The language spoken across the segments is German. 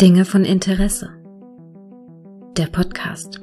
Dinge von Interesse. Der Podcast.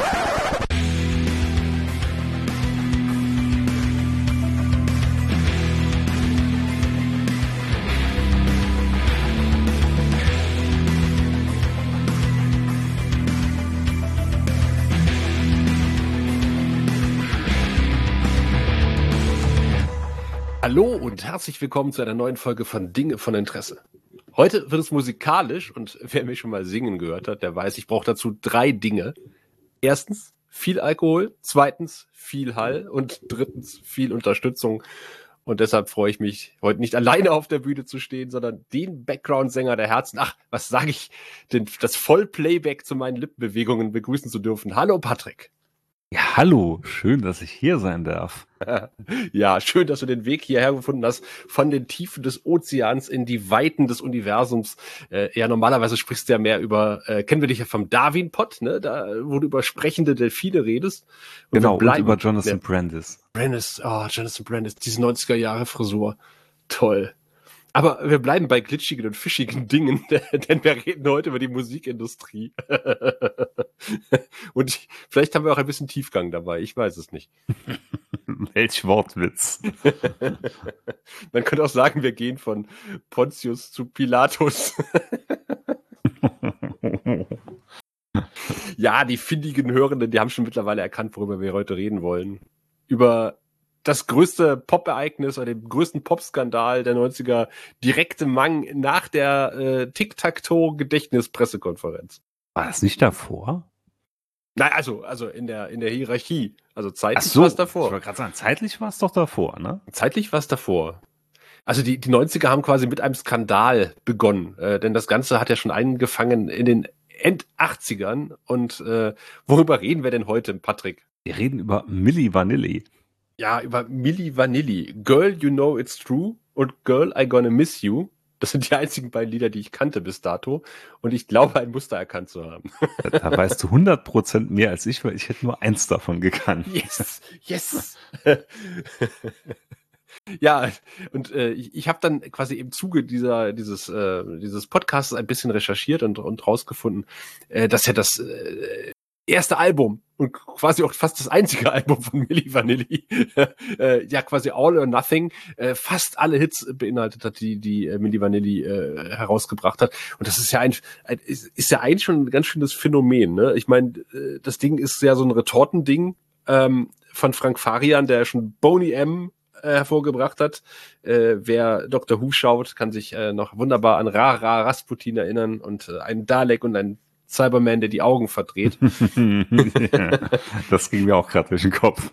Hallo und herzlich willkommen zu einer neuen Folge von Dinge von Interesse. Heute wird es musikalisch und wer mich schon mal singen gehört hat, der weiß, ich brauche dazu 3 Dinge. Erstens viel Alkohol, zweitens viel Hall und drittens viel Unterstützung. Und deshalb freue ich mich, heute nicht alleine auf der Bühne zu stehen, sondern den Background-Sänger der Herzen, was sage ich, das Vollplayback zu meinen Lippenbewegungen begrüßen zu dürfen. Hallo Patrick. Ja, hallo, schön, dass ich hier sein darf. Ja, schön, dass du den Weg hierher gefunden hast, von den Tiefen des Ozeans in die Weiten des Universums. Ja, normalerweise sprichst du ja mehr über, kennen wir dich ja vom Darwin-Pod, ne? Da, wo du über sprechende Delfine redest. Und genau, und über Jonathan Brandis. Jonathan Brandis, diese 90er-Jahre-Frisur. Toll. Aber wir bleiben bei glitschigen und fischigen Dingen, denn wir reden heute über die Musikindustrie. Und vielleicht haben wir auch ein bisschen Tiefgang dabei, ich weiß es nicht. Welch Wortwitz. Man könnte auch sagen, wir gehen von Pontius zu Pilatus. Ja, die findigen Hörenden, die haben schon mittlerweile erkannt, worüber wir heute reden wollen. Über das größte Pop-Ereignis oder den größten Pop-Skandal der 90er, direkt im Mang nach der Tic-Tac-Toe-Gedächtnis-Pressekonferenz. War das nicht davor? Nein, also in der Hierarchie. Also zeitlich war es davor. Ich wollte gerade sagen, zeitlich war es doch davor, ne? Zeitlich war es davor. Also die 90er haben quasi mit einem Skandal begonnen, denn das Ganze hat ja schon angefangen in den End-80ern. Und worüber reden wir denn heute, Patrick? Wir reden über Milli Vanilli. Ja, über Milli Vanilli. Girl, You Know It's True und Girl, I Gonna Miss You. Das sind die einzigen beiden Lieder, die ich kannte bis dato. Und ich glaube, ein Muster erkannt zu haben. Da weißt du 100% mehr als ich, weil ich hätte nur eins davon gekannt. Yes. Ja, und ich habe dann quasi im Zuge dieses Podcasts ein bisschen recherchiert und rausgefunden, dass ja das erste Album und quasi auch fast das einzige Album von Milli Vanilli, ja quasi All or Nothing, fast alle Hits beinhaltet hat, die Milli Vanilli herausgebracht hat. Und das ist ja ist ja eigentlich schon ein ganz schönes Phänomen, ne? Ich meine, das Ding ist ja so ein Retortending von Frank Farian, der schon Boney M hervorgebracht hat. Wer Dr. Who schaut, kann sich noch wunderbar an Ra Rasputin erinnern und einen Dalek und einen Cyberman, der die Augen verdreht. Ja, das ging mir auch gerade durch den Kopf.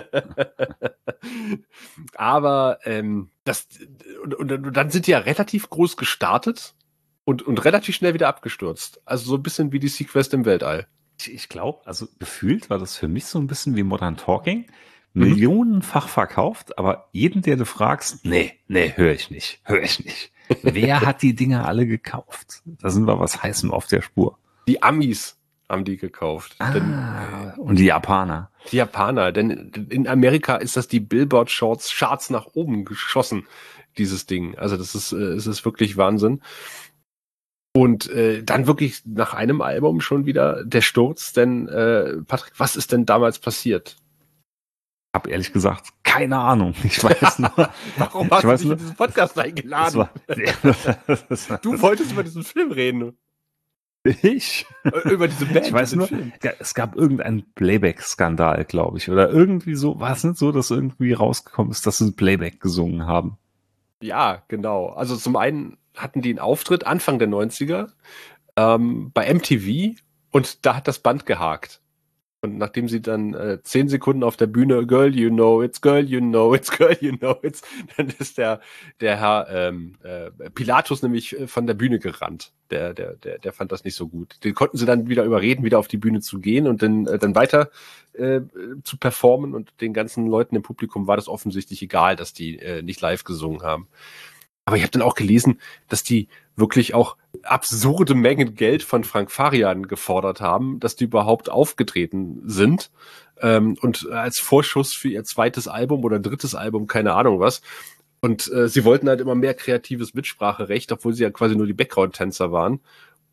Aber und dann sind die ja relativ groß gestartet und relativ schnell wieder abgestürzt. Also so ein bisschen wie die Sequest im Weltall. Ich glaube, also gefühlt war das für mich so ein bisschen wie Modern Talking. Millionenfach verkauft, aber jeden, der du fragst, nee, höre ich nicht. Wer hat die Dinger alle gekauft? Da sind wir was Heißem auf der Spur. Die Amis haben die gekauft. Und die Japaner. Die Japaner, denn in Amerika ist das die Billboard-Charts nach oben geschossen, dieses Ding. Also das ist wirklich Wahnsinn. Und dann wirklich nach einem Album schon wieder der Sturz, denn Patrick, was ist denn damals passiert? Ich habe ehrlich gesagt keine Ahnung. Ich weiß nur. Warum hast du dich in diesen Podcast eingeladen? Du wolltest über diesen Film reden. Ich? Über diese Band. Ich weiß nur, es gab irgendeinen Playback-Skandal, glaube ich. Oder irgendwie so. War es nicht so, dass irgendwie rausgekommen ist, dass sie Playback gesungen haben? Ja, genau. Also zum einen hatten die einen Auftritt Anfang der 90er bei MTV und da hat das Band gehakt. Und nachdem sie dann 10 Sekunden auf der Bühne Girl, you know it's, girl, you know it's, girl, you know it's, dann ist der Herr Pilatus nämlich von der Bühne gerannt. Der fand das nicht so gut. Den konnten sie dann wieder überreden, wieder auf die Bühne zu gehen und dann weiter zu performen. Und den ganzen Leuten im Publikum war das offensichtlich egal, dass die nicht live gesungen haben. Aber ich habe dann auch gelesen, dass die wirklich auch absurde Mengen Geld von Frank Farian gefordert haben, dass die überhaupt aufgetreten sind. Und als Vorschuss für ihr zweites Album oder drittes Album, keine Ahnung was. Und sie wollten halt immer mehr kreatives Mitspracherecht, obwohl sie ja quasi nur die Background-Tänzer waren.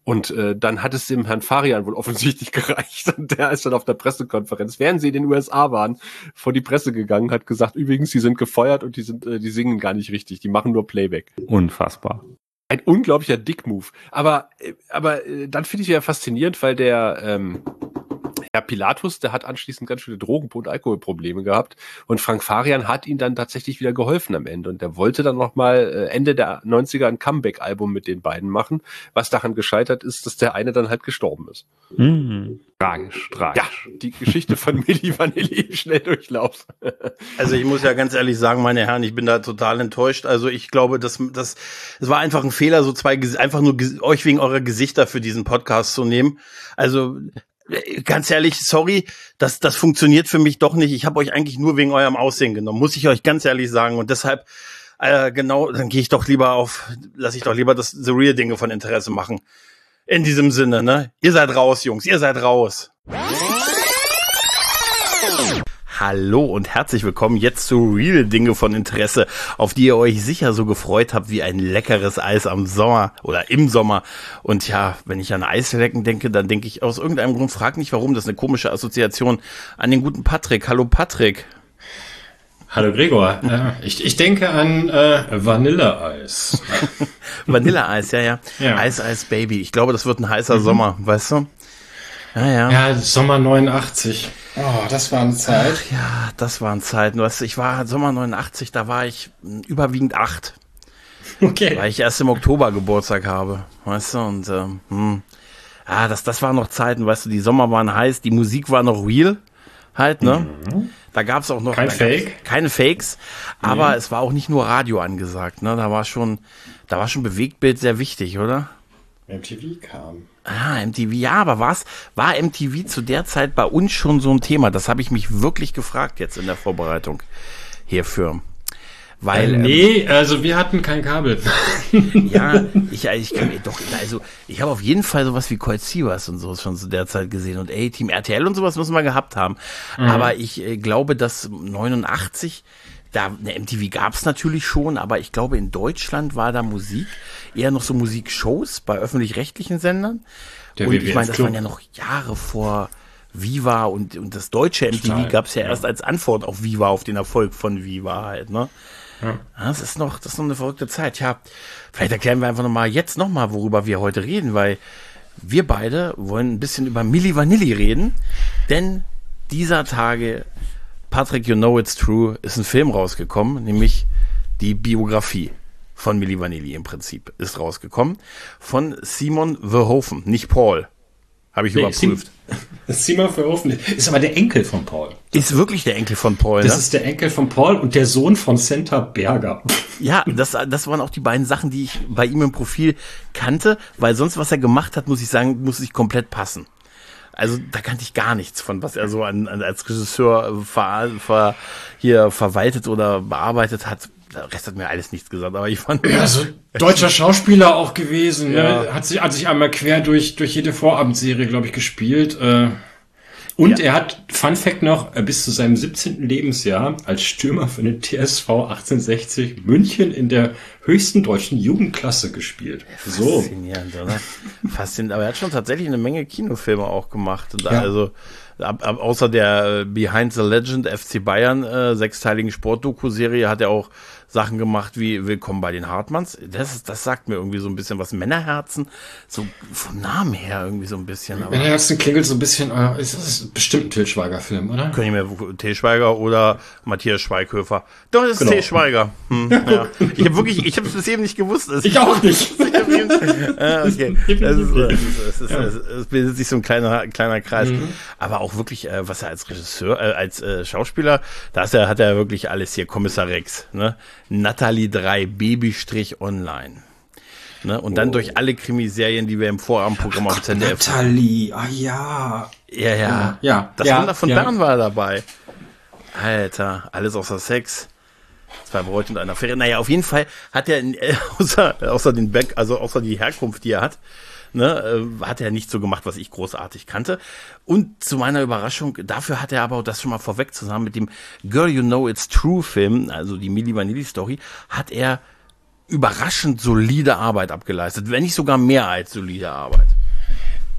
Und dann hat es dem Herrn Farian wohl offensichtlich gereicht. Und der ist dann auf der Pressekonferenz, während sie in den USA waren, vor die Presse gegangen, hat gesagt, übrigens, sie sind gefeuert und die singen gar nicht richtig, die machen nur Playback. Unfassbar. Ein unglaublicher Dick-Move. Aber dann finde ich ja faszinierend, weil der Herr Pilatus, der hat anschließend ganz viele Drogen- und Alkoholprobleme gehabt und Frank Farian hat ihm dann tatsächlich wieder geholfen am Ende und der wollte dann nochmal Ende der 90er ein Comeback-Album mit den beiden machen, was daran gescheitert ist, dass der eine dann halt gestorben ist. Tragisch. Ja, die Geschichte von Milli Vanilli im Schnelldurchlauf. Also ich muss ja ganz ehrlich sagen, meine Herren, ich bin da total enttäuscht. Also ich glaube, es war einfach ein Fehler, so einfach nur euch wegen eurer Gesichter für diesen Podcast zu nehmen. Also ganz ehrlich, sorry, das funktioniert für mich doch nicht. Ich habe euch eigentlich nur wegen eurem Aussehen genommen, muss ich euch ganz ehrlich sagen. Und deshalb, genau, dann lasse ich doch lieber das The Real Dinge von Interesse machen. In diesem Sinne, ne? Ihr seid raus, Jungs, ihr seid raus. Hallo und herzlich willkommen jetzt zu Real Dinge von Interesse, auf die ihr euch sicher so gefreut habt wie ein leckeres Eis am Sommer oder im Sommer. Und ja, wenn ich an Eislecken denke, dann denke ich aus irgendeinem Grund, frag nicht warum, das ist eine komische Assoziation an den guten Patrick. Hallo Patrick. Hallo Gregor. Ich denke an Vanilleeis. Vanilleeis, ja. Eis, Baby. Ich glaube, das wird ein heißer Sommer, weißt du? Ja, Sommer 89. Oh, das war eine Zeit. Ach ja, das waren Zeiten. Weißt du, ich war Sommer 89, da war ich überwiegend 8. Okay. Weil ich erst im Oktober Geburtstag habe, weißt du, und das waren noch Zeiten, weißt du, die Sommer waren heiß, die Musik war noch real, halt, ne? Da gab's auch noch keine Fakes, aber es war auch nicht nur Radio angesagt, ne? Da war schon Bewegtbild sehr wichtig, oder? MTV kam. MTV, ja, aber war MTV zu der Zeit bei uns schon so ein Thema? Das habe ich mich wirklich gefragt jetzt in der Vorbereitung hierfür. Weil, also wir hatten kein Kabel. Ja, ich habe auf jeden Fall sowas wie Colt Sievers und so schon zu der Zeit gesehen und Team RTL und sowas müssen wir gehabt haben. Aber ich glaube, dass 89, eine MTV gab es natürlich schon, aber ich glaube, in Deutschland war da Musik eher noch so Musikshows bei öffentlich-rechtlichen Sendern. Und ich meine, das waren ja noch Jahre vor Viva und das deutsche MTV gab es ja erst als Antwort auf Viva, auf den Erfolg von Viva halt, ne? Ja. Das ist noch eine verrückte Zeit. Ja, vielleicht erklären wir einfach nochmal, worüber wir heute reden, weil wir beide wollen ein bisschen über Milli Vanilli reden, denn dieser Tage, Patrick, you know it's true, ist ein Film rausgekommen, nämlich die Biografie von Milli Vanilli im Prinzip ist rausgekommen von Simon Verhoeven, nicht Paul. Habe ich überprüft. Simon Verhoeven ist aber der Enkel von Paul. Ist wirklich der Enkel von Paul, Das ist der Enkel von Paul und der Sohn von Senta Berger. Ja, das waren auch die beiden Sachen, die ich bei ihm im Profil kannte, weil sonst, was er gemacht hat, muss ich sagen, muss sich komplett passen. Also da kannte ich gar nichts von, was er so als Regisseur verwaltet oder bearbeitet hat. Der Rest hat mir alles nichts gesagt, aber ich fand... Ja, so deutscher Schauspieler auch gewesen, ja. Ne? Hat sich einmal quer durch jede Vorabendserie, glaube ich, gespielt. Und er hat, Fun Fact noch, bis zu seinem 17. Lebensjahr als Stürmer für den TSV 1860 München in der höchsten deutschen Jugendklasse gespielt. Faszinierend, oder? Faszinierend, aber er hat schon tatsächlich eine Menge Kinofilme auch gemacht. Und also außer der Behind the Legend FC Bayern 6-teiligen Sportdoku-Serie hat er auch Sachen gemacht wie Willkommen bei den Hartmanns. Das sagt mir irgendwie so ein bisschen was. Männerherzen, so vom Namen her irgendwie so ein bisschen. Aber Männerherzen klingelt so ein bisschen, ist das bestimmt ein Til Schweiger-Film, oder? Können wir Til Schweiger oder Matthias Schweighöfer. Doch, das ist genau. Til Schweiger. Ja. Ich habe es bis eben nicht gewusst. Ich auch nicht. Okay. Es bildet sich so ein kleiner Kreis. Aber auch wirklich, was er als Regisseur, als Schauspieler, hat er wirklich alles hier. Kommissar Rex, ne? Natalie 3, Babystrich online. Ne? Und dann durch alle Krimiserien, die wir im Vorabendprogramm auf ZDF. Natalie, ja. Ja. Das Wunder von Bern war dabei. Alter, alles außer Sex. 2 Bräute und einer Affäre. Naja, auf jeden Fall hat er außer die Herkunft, die er hat, ne, hat er nicht so gemacht, was ich großartig kannte. Und zu meiner Überraschung, dafür hat er aber, das schon mal vorweg, zusammen mit dem Girl You Know It's True Film, also die Milli Vanilli Story, hat er überraschend solide Arbeit abgeleistet, wenn nicht sogar mehr als solide Arbeit.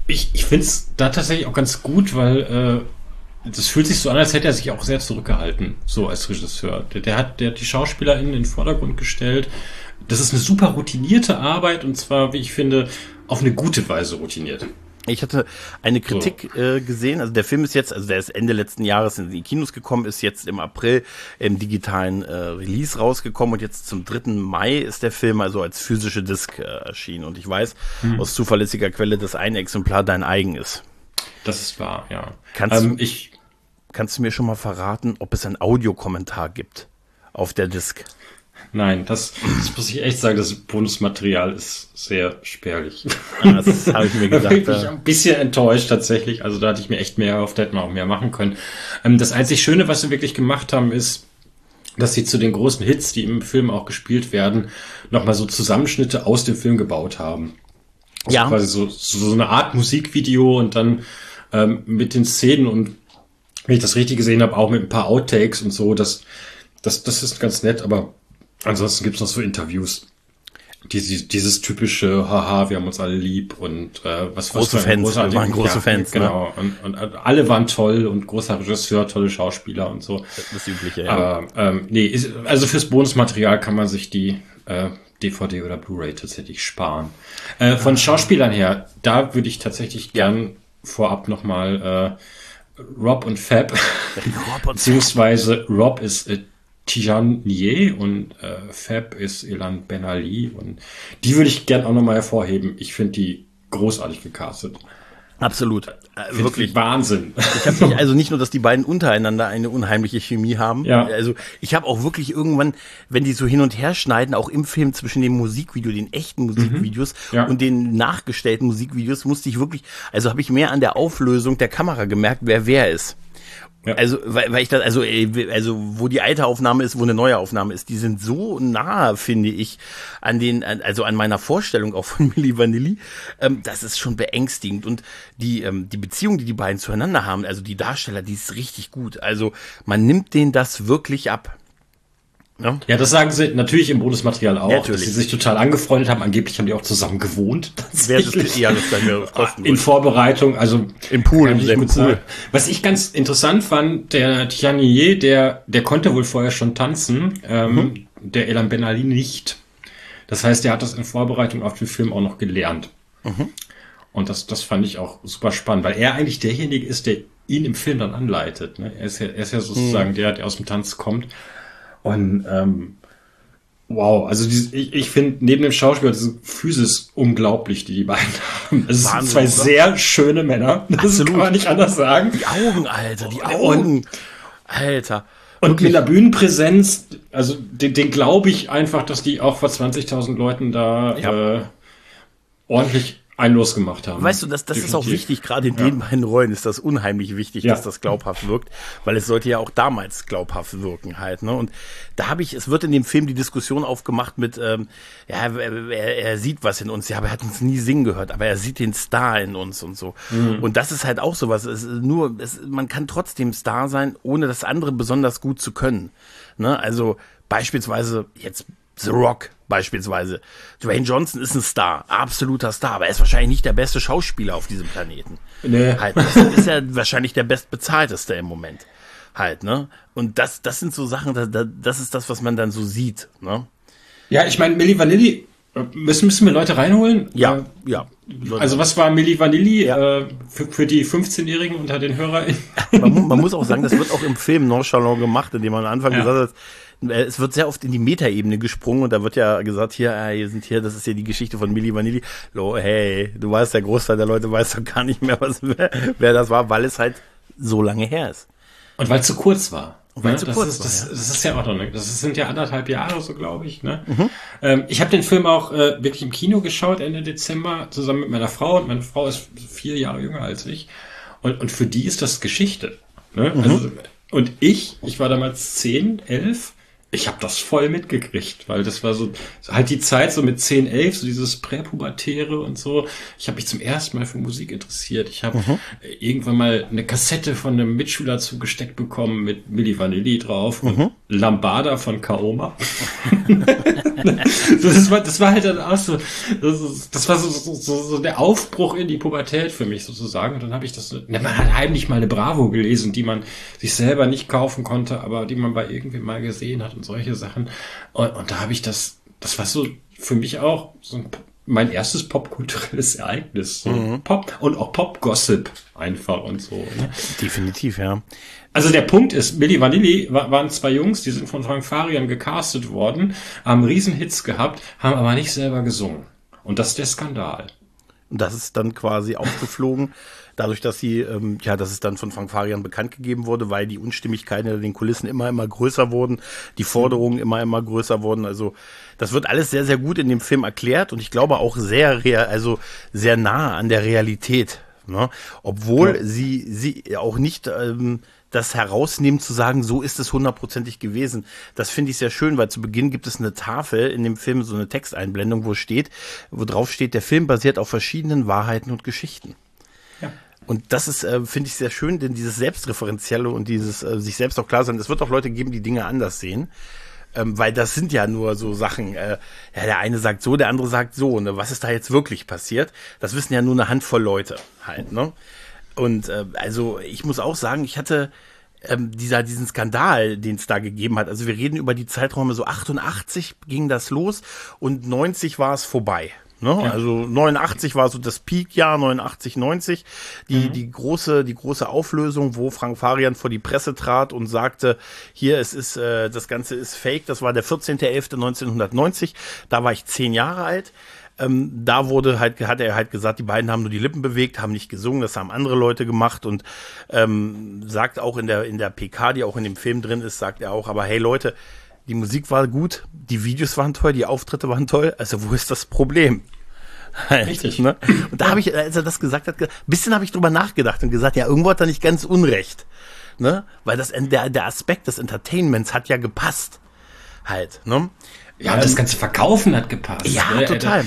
Ich finde es da tatsächlich auch ganz gut, weil das fühlt sich so an, als hätte er sich auch sehr zurückgehalten, so als Regisseur. Der hat die SchauspielerInnen in den Vordergrund gestellt. Das ist eine super routinierte Arbeit und zwar, wie ich finde, auf eine gute Weise routiniert. Ich hatte eine Kritik gesehen, also der Film ist jetzt, also der ist Ende letzten Jahres in die Kinos gekommen, ist jetzt im April im digitalen Release rausgekommen und jetzt zum 3. Mai ist der Film also als physische Disc erschienen. Und ich weiß aus zuverlässiger Quelle, dass ein Exemplar dein eigen ist. Das ist wahr, ja. Kannst du mir schon mal verraten, ob es ein Audiokommentar gibt auf der Disc? Nein, das muss ich echt sagen, das Bonusmaterial ist sehr spärlich. Das habe ich mir gedacht. Da bin ich ein bisschen enttäuscht tatsächlich. Also da hatte ich mir echt mehr erhofft, da hätten wir auch mehr machen können. Das einzig Schöne, was sie wirklich gemacht haben, ist, dass sie zu den großen Hits, die im Film auch gespielt werden, nochmal so Zusammenschnitte aus dem Film gebaut haben. Also ja. Quasi so eine Art Musikvideo und dann mit den Szenen und, wenn ich das richtig gesehen habe, auch mit ein paar Outtakes und so. Das ist ganz nett, aber ansonsten gibt's noch so Interviews. Dieses typische, haha, wir haben uns alle lieb und was große Fans, wir waren große Fans. Genau, ne? und alle waren toll und großer Regisseur, tolle Schauspieler und so. Das Übliche, ja. Aber also fürs Bonusmaterial kann man sich die DVD oder Blu-ray tatsächlich sparen. Von Schauspielern her, da würde ich tatsächlich gern vorab nochmal Rob und Fab, beziehungsweise Rob ist Tijan Nye und Fab ist Ilan Ben Ali und die würde ich gern auch nochmal hervorheben. Ich finde die großartig gecastet. Absolut. Wirklich Wahnsinn. Ich habe mich also nicht nur, dass die beiden untereinander eine unheimliche Chemie haben. Ja. Also ich habe auch wirklich irgendwann, wenn die so hin und her schneiden, auch im Film zwischen dem Musikvideo, den echten Musikvideos und den nachgestellten Musikvideos, musste ich wirklich, also habe ich mehr an der Auflösung der Kamera gemerkt, wer ist. Ja. Also, weil ich das, also wo die alte Aufnahme ist, wo eine neue Aufnahme ist, die sind so nah, finde ich, an meiner Vorstellung auch von Milli Vanilli, das ist schon beängstigend. Und die Beziehung, die die beiden zueinander haben, also die Darsteller, die ist richtig gut. Also, man nimmt denen das wirklich ab. Ja, das sagen sie natürlich im Bonusmaterial auch, natürlich. Dass sie sich total angefreundet haben. Angeblich haben die auch zusammen gewohnt. Das kann mir kosten. In Vorbereitung, also im Pool, im Pool. Was ich ganz interessant fand, der Tianier, der konnte wohl vorher schon tanzen, der Ilan Ben Ali nicht. Das heißt, der hat das in Vorbereitung auf den Film auch noch gelernt. Und das fand ich auch super spannend, weil er eigentlich derjenige ist, der ihn im Film dann anleitet. Ne? Er ist ja sozusagen der aus dem Tanz kommt. Und wow, also ich finde neben dem Schauspieler diese Physis unglaublich, die beiden haben. Es sind zwei sehr schöne Männer, das kann man nicht anders sagen. Die Augen, Alter, die Augen. Alter. Und mit der Bühnenpräsenz, also den glaube ich einfach, dass die auch vor 20.000 Leuten da ordentlich einen losgemacht haben. Weißt du, das ist auch wichtig, gerade in den beiden Rollen ist das unheimlich wichtig, dass das glaubhaft wirkt, weil es sollte ja auch damals glaubhaft wirken halt, ne? Und da es wird in dem Film die Diskussion aufgemacht mit, er sieht was in uns, ja, aber er hat uns nie singen gehört, aber er sieht den Star in uns und so. Und das ist halt auch sowas, man kann trotzdem Star sein, ohne das andere besonders gut zu können, ne? Also beispielsweise jetzt The Rock beispielsweise. Dwayne Johnson ist ein Star, absoluter Star, aber er ist wahrscheinlich nicht der beste Schauspieler auf diesem Planeten. Nee. Halt, das ist ja wahrscheinlich der bestbezahlteste im Moment. Halt, ne? Und das sind so Sachen, das ist das, was man dann so sieht, ne? Ja, ich meine, Milli Vanilli, müssen wir Leute reinholen? Ja. Also was war Milli Vanilli für die 15-Jährigen unter den HörerInnen? Man muss auch sagen, das wird auch im Film nonchalant gemacht, indem man am Anfang gesagt hat, es wird sehr oft in die Metaebene gesprungen und da wird ja gesagt, das ist ja die Geschichte von Milli Vanilli. Hey, du weißt, der Großteil der Leute weiß doch gar nicht mehr, wer das war, weil es halt so lange her ist. Und weil es zu kurz war. Das ist ja auch noch, ne? Das sind ja 1,5 Jahre, so glaube ich, ne? Ich habe den Film auch wirklich im Kino geschaut, Ende Dezember, zusammen mit meiner Frau. Und meine Frau ist 4 Jahre jünger als ich. Und für die ist das Geschichte. Ne? Also, und ich war damals 10, 11. Ich habe das voll mitgekriegt, weil das war so halt die Zeit so mit 10, 11, so dieses Präpubertäre und so. Ich habe mich zum ersten Mal für Musik interessiert. Ich habe irgendwann mal eine Kassette von einem Mitschüler zugesteckt bekommen mit Milli Vanilli drauf und Lambada von Kaoma. Das war halt dann auch so, das war so der Aufbruch in die Pubertät für mich sozusagen. Und dann habe ich man hat heimlich mal eine Bravo gelesen, die man sich selber nicht kaufen konnte, aber die man bei irgendwem mal gesehen hat und solche Sachen. Und da habe ich das war so für mich auch so mein erstes popkulturelles Ereignis. So Pop und auch Pop-Gossip einfach und so. Ne? Definitiv, ja. Also der Punkt ist, Milli Vanilli waren zwei Jungs, die sind von Frank Farian gecastet worden, haben Riesenhits gehabt, haben aber nicht selber gesungen. Und das ist der Skandal. Und das ist dann quasi aufgeflogen, dadurch, dass dass es dann von Frank Farian bekannt gegeben wurde, weil die Unstimmigkeiten hinter den Kulissen immer größer wurden, die Forderungen immer größer wurden. Also das wird alles sehr, sehr gut in dem Film erklärt und ich glaube auch sehr nah an der Realität. Ne? Obwohl sie auch nicht das herausnehmen zu sagen, so ist es 100%ig gewesen. Das finde ich sehr schön, weil zu Beginn gibt es eine Tafel in dem Film, so eine Texteinblendung, wo drauf steht, der Film basiert auf verschiedenen Wahrheiten und Geschichten. Ja. Und das ist, finde ich, sehr schön, denn dieses Selbstreferenzielle und dieses sich selbst auch klar sein, es wird auch Leute geben, die Dinge anders sehen. Weil das sind ja nur so Sachen, der eine sagt so, der andere sagt so, ne? Was ist da jetzt wirklich passiert? Das wissen ja nur eine Handvoll Leute halt, ne? Und also ich muss auch sagen, ich hatte diesen Skandal, den es da gegeben hat, also wir reden über die Zeiträume, so 88 ging das los und 90 war es vorbei. Ne? Ja. Also 89 war so das Peak-Jahr, 89, 90, die große Auflösung, wo Frank Farian vor die Presse trat und sagte, hier, das Ganze ist fake, das war der 14.11.1990, da war ich 10 Jahre alt. Da hat er halt gesagt, die beiden haben nur die Lippen bewegt, haben nicht gesungen, das haben andere Leute gemacht und sagt auch in der PK, die auch in dem Film drin ist, sagt er auch, aber hey Leute, die Musik war gut, die Videos waren toll, die Auftritte waren toll, also wo ist das Problem? Richtig. Ne? Und da habe ich, als er das gesagt hat, ein bisschen habe ich drüber nachgedacht und gesagt, ja, irgendwo hat er nicht ganz unrecht. Ne? Weil der Aspekt des Entertainments hat ja gepasst. Halt, ne? Ja, das ganze Verkaufen hat gepasst. Ja, ne? Total.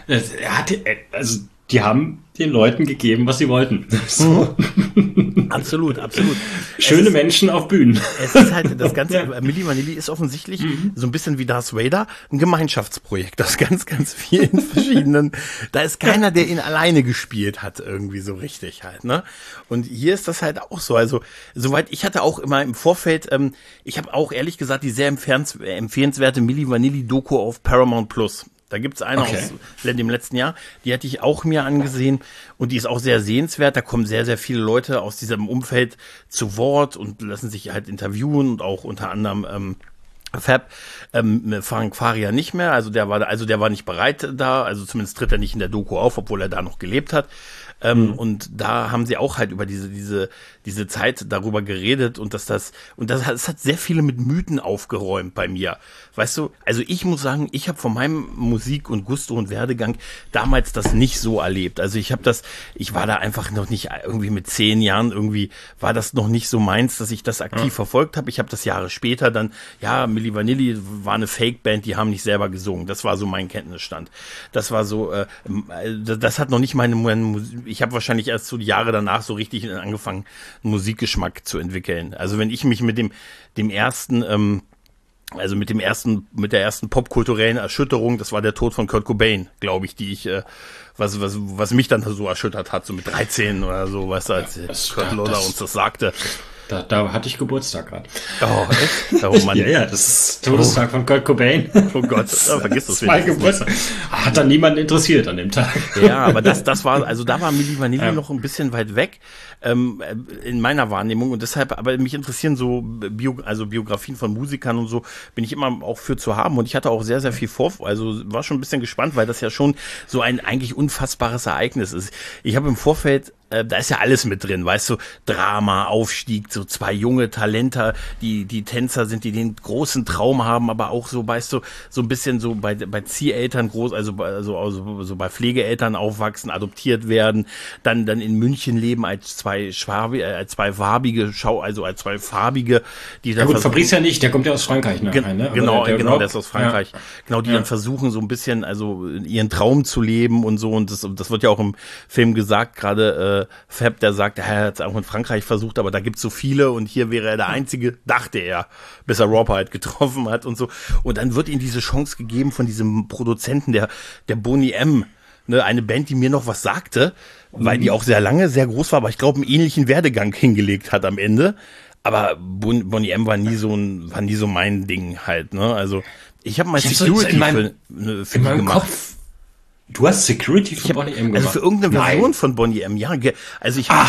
Also die haben den Leuten gegeben, was sie wollten. So. Absolut. Schöne Menschen auf Bühnen. Es ist halt das ganze, Milli Vanilli ist offensichtlich so ein bisschen wie Darth Vader, ein Gemeinschaftsprojekt aus ganz, ganz vielen verschiedenen. Da ist keiner, der ihn alleine gespielt hat, irgendwie so richtig halt, ne? Und hier ist das halt auch so. Also, soweit ich hatte auch immer im Vorfeld, ich habe auch ehrlich gesagt die sehr empfehlenswerte Milli Vanilli Doku auf Paramount Plus. Da gibt's eine aus dem letzten Jahr, die hatte ich auch mir angesehen und die ist auch sehr sehenswert. Da kommen sehr, sehr viele Leute aus diesem Umfeld zu Wort und lassen sich halt interviewen und auch unter anderem Fab, Frank Farian nicht mehr, also der war nicht bereit da, also zumindest tritt er nicht in der Doku auf, obwohl er da noch gelebt hat. Und da haben sie auch halt über diese Zeit darüber geredet und das hat sehr viele mit Mythen aufgeräumt bei mir. Weißt du, also ich muss sagen, ich habe von meinem Musik und Gusto und Werdegang damals das nicht so erlebt. Also ich war da einfach noch nicht irgendwie mit 10 Jahren irgendwie, war das noch nicht so meins, dass ich das aktiv verfolgt habe. Ich habe das Jahre später dann, ja, Milli Vanilli war eine Fake-Band, die haben nicht selber gesungen. Das war so mein Kenntnisstand. Das war so, das hat noch nicht ich habe wahrscheinlich erst so die Jahre danach so richtig angefangen, einen Musikgeschmack zu entwickeln. Also wenn ich mich mit der ersten popkulturellen Erschütterung, das war der Tod von Kurt Cobain, glaube ich, was mich dann so erschüttert hat, so mit 13 oder so, weißt du, als Kurt Loder uns das sagte. Da hatte ich Geburtstag gerade. Oh, echt? Oh Mann. Ja, das ist Todestag von Kurt Cobain. Oh Gott, vergiss das mein Geburtstag. Hat dann niemanden interessiert an dem Tag. Ja, aber da war Milli Vanilli noch ein bisschen weit weg, in meiner Wahrnehmung und deshalb, aber mich interessieren so Biografien von Musikern und so, bin ich immer auch für zu haben und ich hatte auch sehr, sehr viel also war schon ein bisschen gespannt, weil das ja schon so ein eigentlich unfassbares Ereignis ist. Ich habe im Vorfeld, da ist ja alles mit drin, weißt du, Drama, Aufstieg, so 2 junge Talente, die Tänzer sind, die den großen Traum haben, aber auch so, weißt du, so ein bisschen so bei Zieheltern groß, also bei Pflegeeltern aufwachsen, adoptiert werden, dann in München leben als zwei farbige, die dann. Ja gut, Fabrice ja nicht, der kommt ja aus Frankreich nachher, ne? Genau, der ist aus Frankreich. Ja. Genau, die dann versuchen, so ein bisschen, also ihren Traum zu leben und so, und das wird ja auch im Film gesagt, gerade Fab, der sagt, er hat es auch in Frankreich versucht, aber da gibt's so viele und hier wäre er der Einzige, dachte er, bis er Rob halt getroffen hat und so. Und dann wird ihm diese Chance gegeben von diesem Produzenten, der Boney M., ne, eine Band, die mir noch was sagte, weil die auch sehr lange, sehr groß war, aber ich glaube, einen ähnlichen Werdegang hingelegt hat am Ende. Aber Boney M. war nie so mein Ding halt, ne? Also, ich habe mal Security in meinem gemacht. Kopf. Du hast Security für Boney M gemacht? Also für irgendeine Version von Boney M, ja. Also ich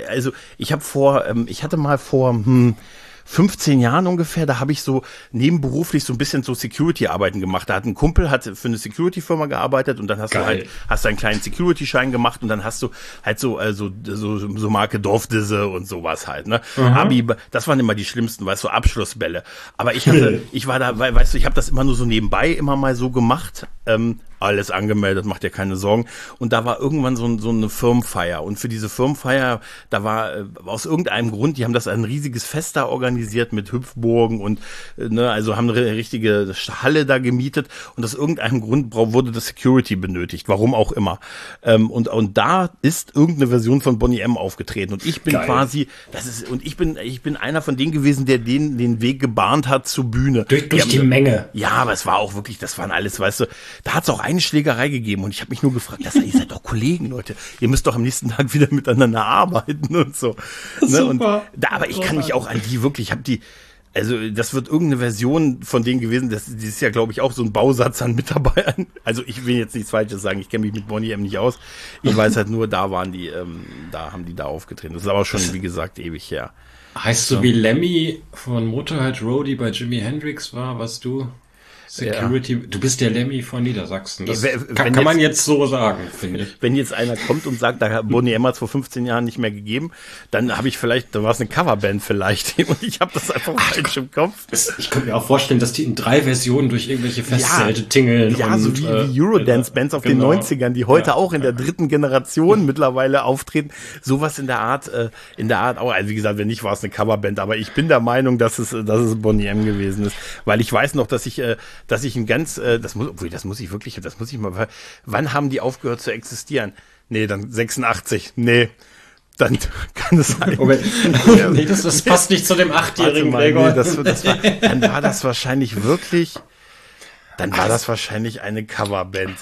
hatte mal vor 15 Jahren ungefähr, da habe ich so nebenberuflich so ein bisschen so Security-Arbeiten gemacht. Da hat ein Kumpel für eine Security-Firma gearbeitet und dann hast du einen kleinen Security-Schein gemacht und dann hast du halt so Marke Dorfdisse und sowas halt, ne? Abi, das waren immer die schlimmsten, weißt du, Abschlussbälle. Aber ich war da, weißt du, ich habe das immer nur so nebenbei immer mal so gemacht, alles angemeldet, macht dir keine Sorgen. Und da war irgendwann so eine Firmenfeier. Und für diese Firmenfeier, da war aus irgendeinem Grund, die haben das ein riesiges Fest da organisiert mit Hüpfburgen und also haben eine richtige Halle da gemietet. Und aus irgendeinem Grund wurde das Security benötigt, warum auch immer. Und da ist irgendeine Version von Boney M aufgetreten. Und ich bin ich bin einer von denen gewesen, der den Weg gebahnt hat zur Bühne. Durch die Menge. Ja, aber es war auch wirklich, das waren alles, weißt du, da hat es auch eine Schlägerei gegeben und ich habe mich nur gefragt, ihr seid doch Kollegen, Leute. Ihr müsst doch am nächsten Tag wieder miteinander arbeiten und so. Ne? Und aber ich kann mich auch an die wirklich, also das wird irgendeine Version von denen gewesen, das ist ja, glaube ich, auch so ein Bausatz an Mitarbeitern. Also ich will jetzt nichts Falsches sagen, ich kenne mich mit Boney M. nicht aus. Ich weiß halt nur, da haben die da aufgetreten. Das ist aber schon, wie gesagt, ewig her. Heißt du, wie Lemmy von Motorhead Roadie bei Jimi Hendrix war, was du? Security, ja. Du bist der Lemmy von Niedersachsen. Das kann man jetzt so sagen, finde ich. Wenn jetzt einer kommt und sagt, da Boney M. hat es vor 15 Jahren nicht mehr gegeben, dann war es eine Coverband vielleicht und ich habe das einfach falsch im Kopf. Ich könnte mir auch vorstellen, dass die in 3 Versionen durch irgendwelche Festzelte tingeln. Ja, und, so wie Eurodance-Bands auf den 90ern, die heute auch in der 3. Generation mittlerweile auftreten. Sowas in der Art auch. Also wie gesagt, wenn nicht, war es eine Coverband, aber ich bin der Meinung, dass es Boney M. gewesen ist, weil ich weiß noch, dass ich ein ganz, wann haben die aufgehört zu existieren? Nee, dann 86. Nee, dann kann es sein. Nee, das passt nicht zu dem 8-jährigen Gregor. Nee, dann war das wahrscheinlich eine Coverband.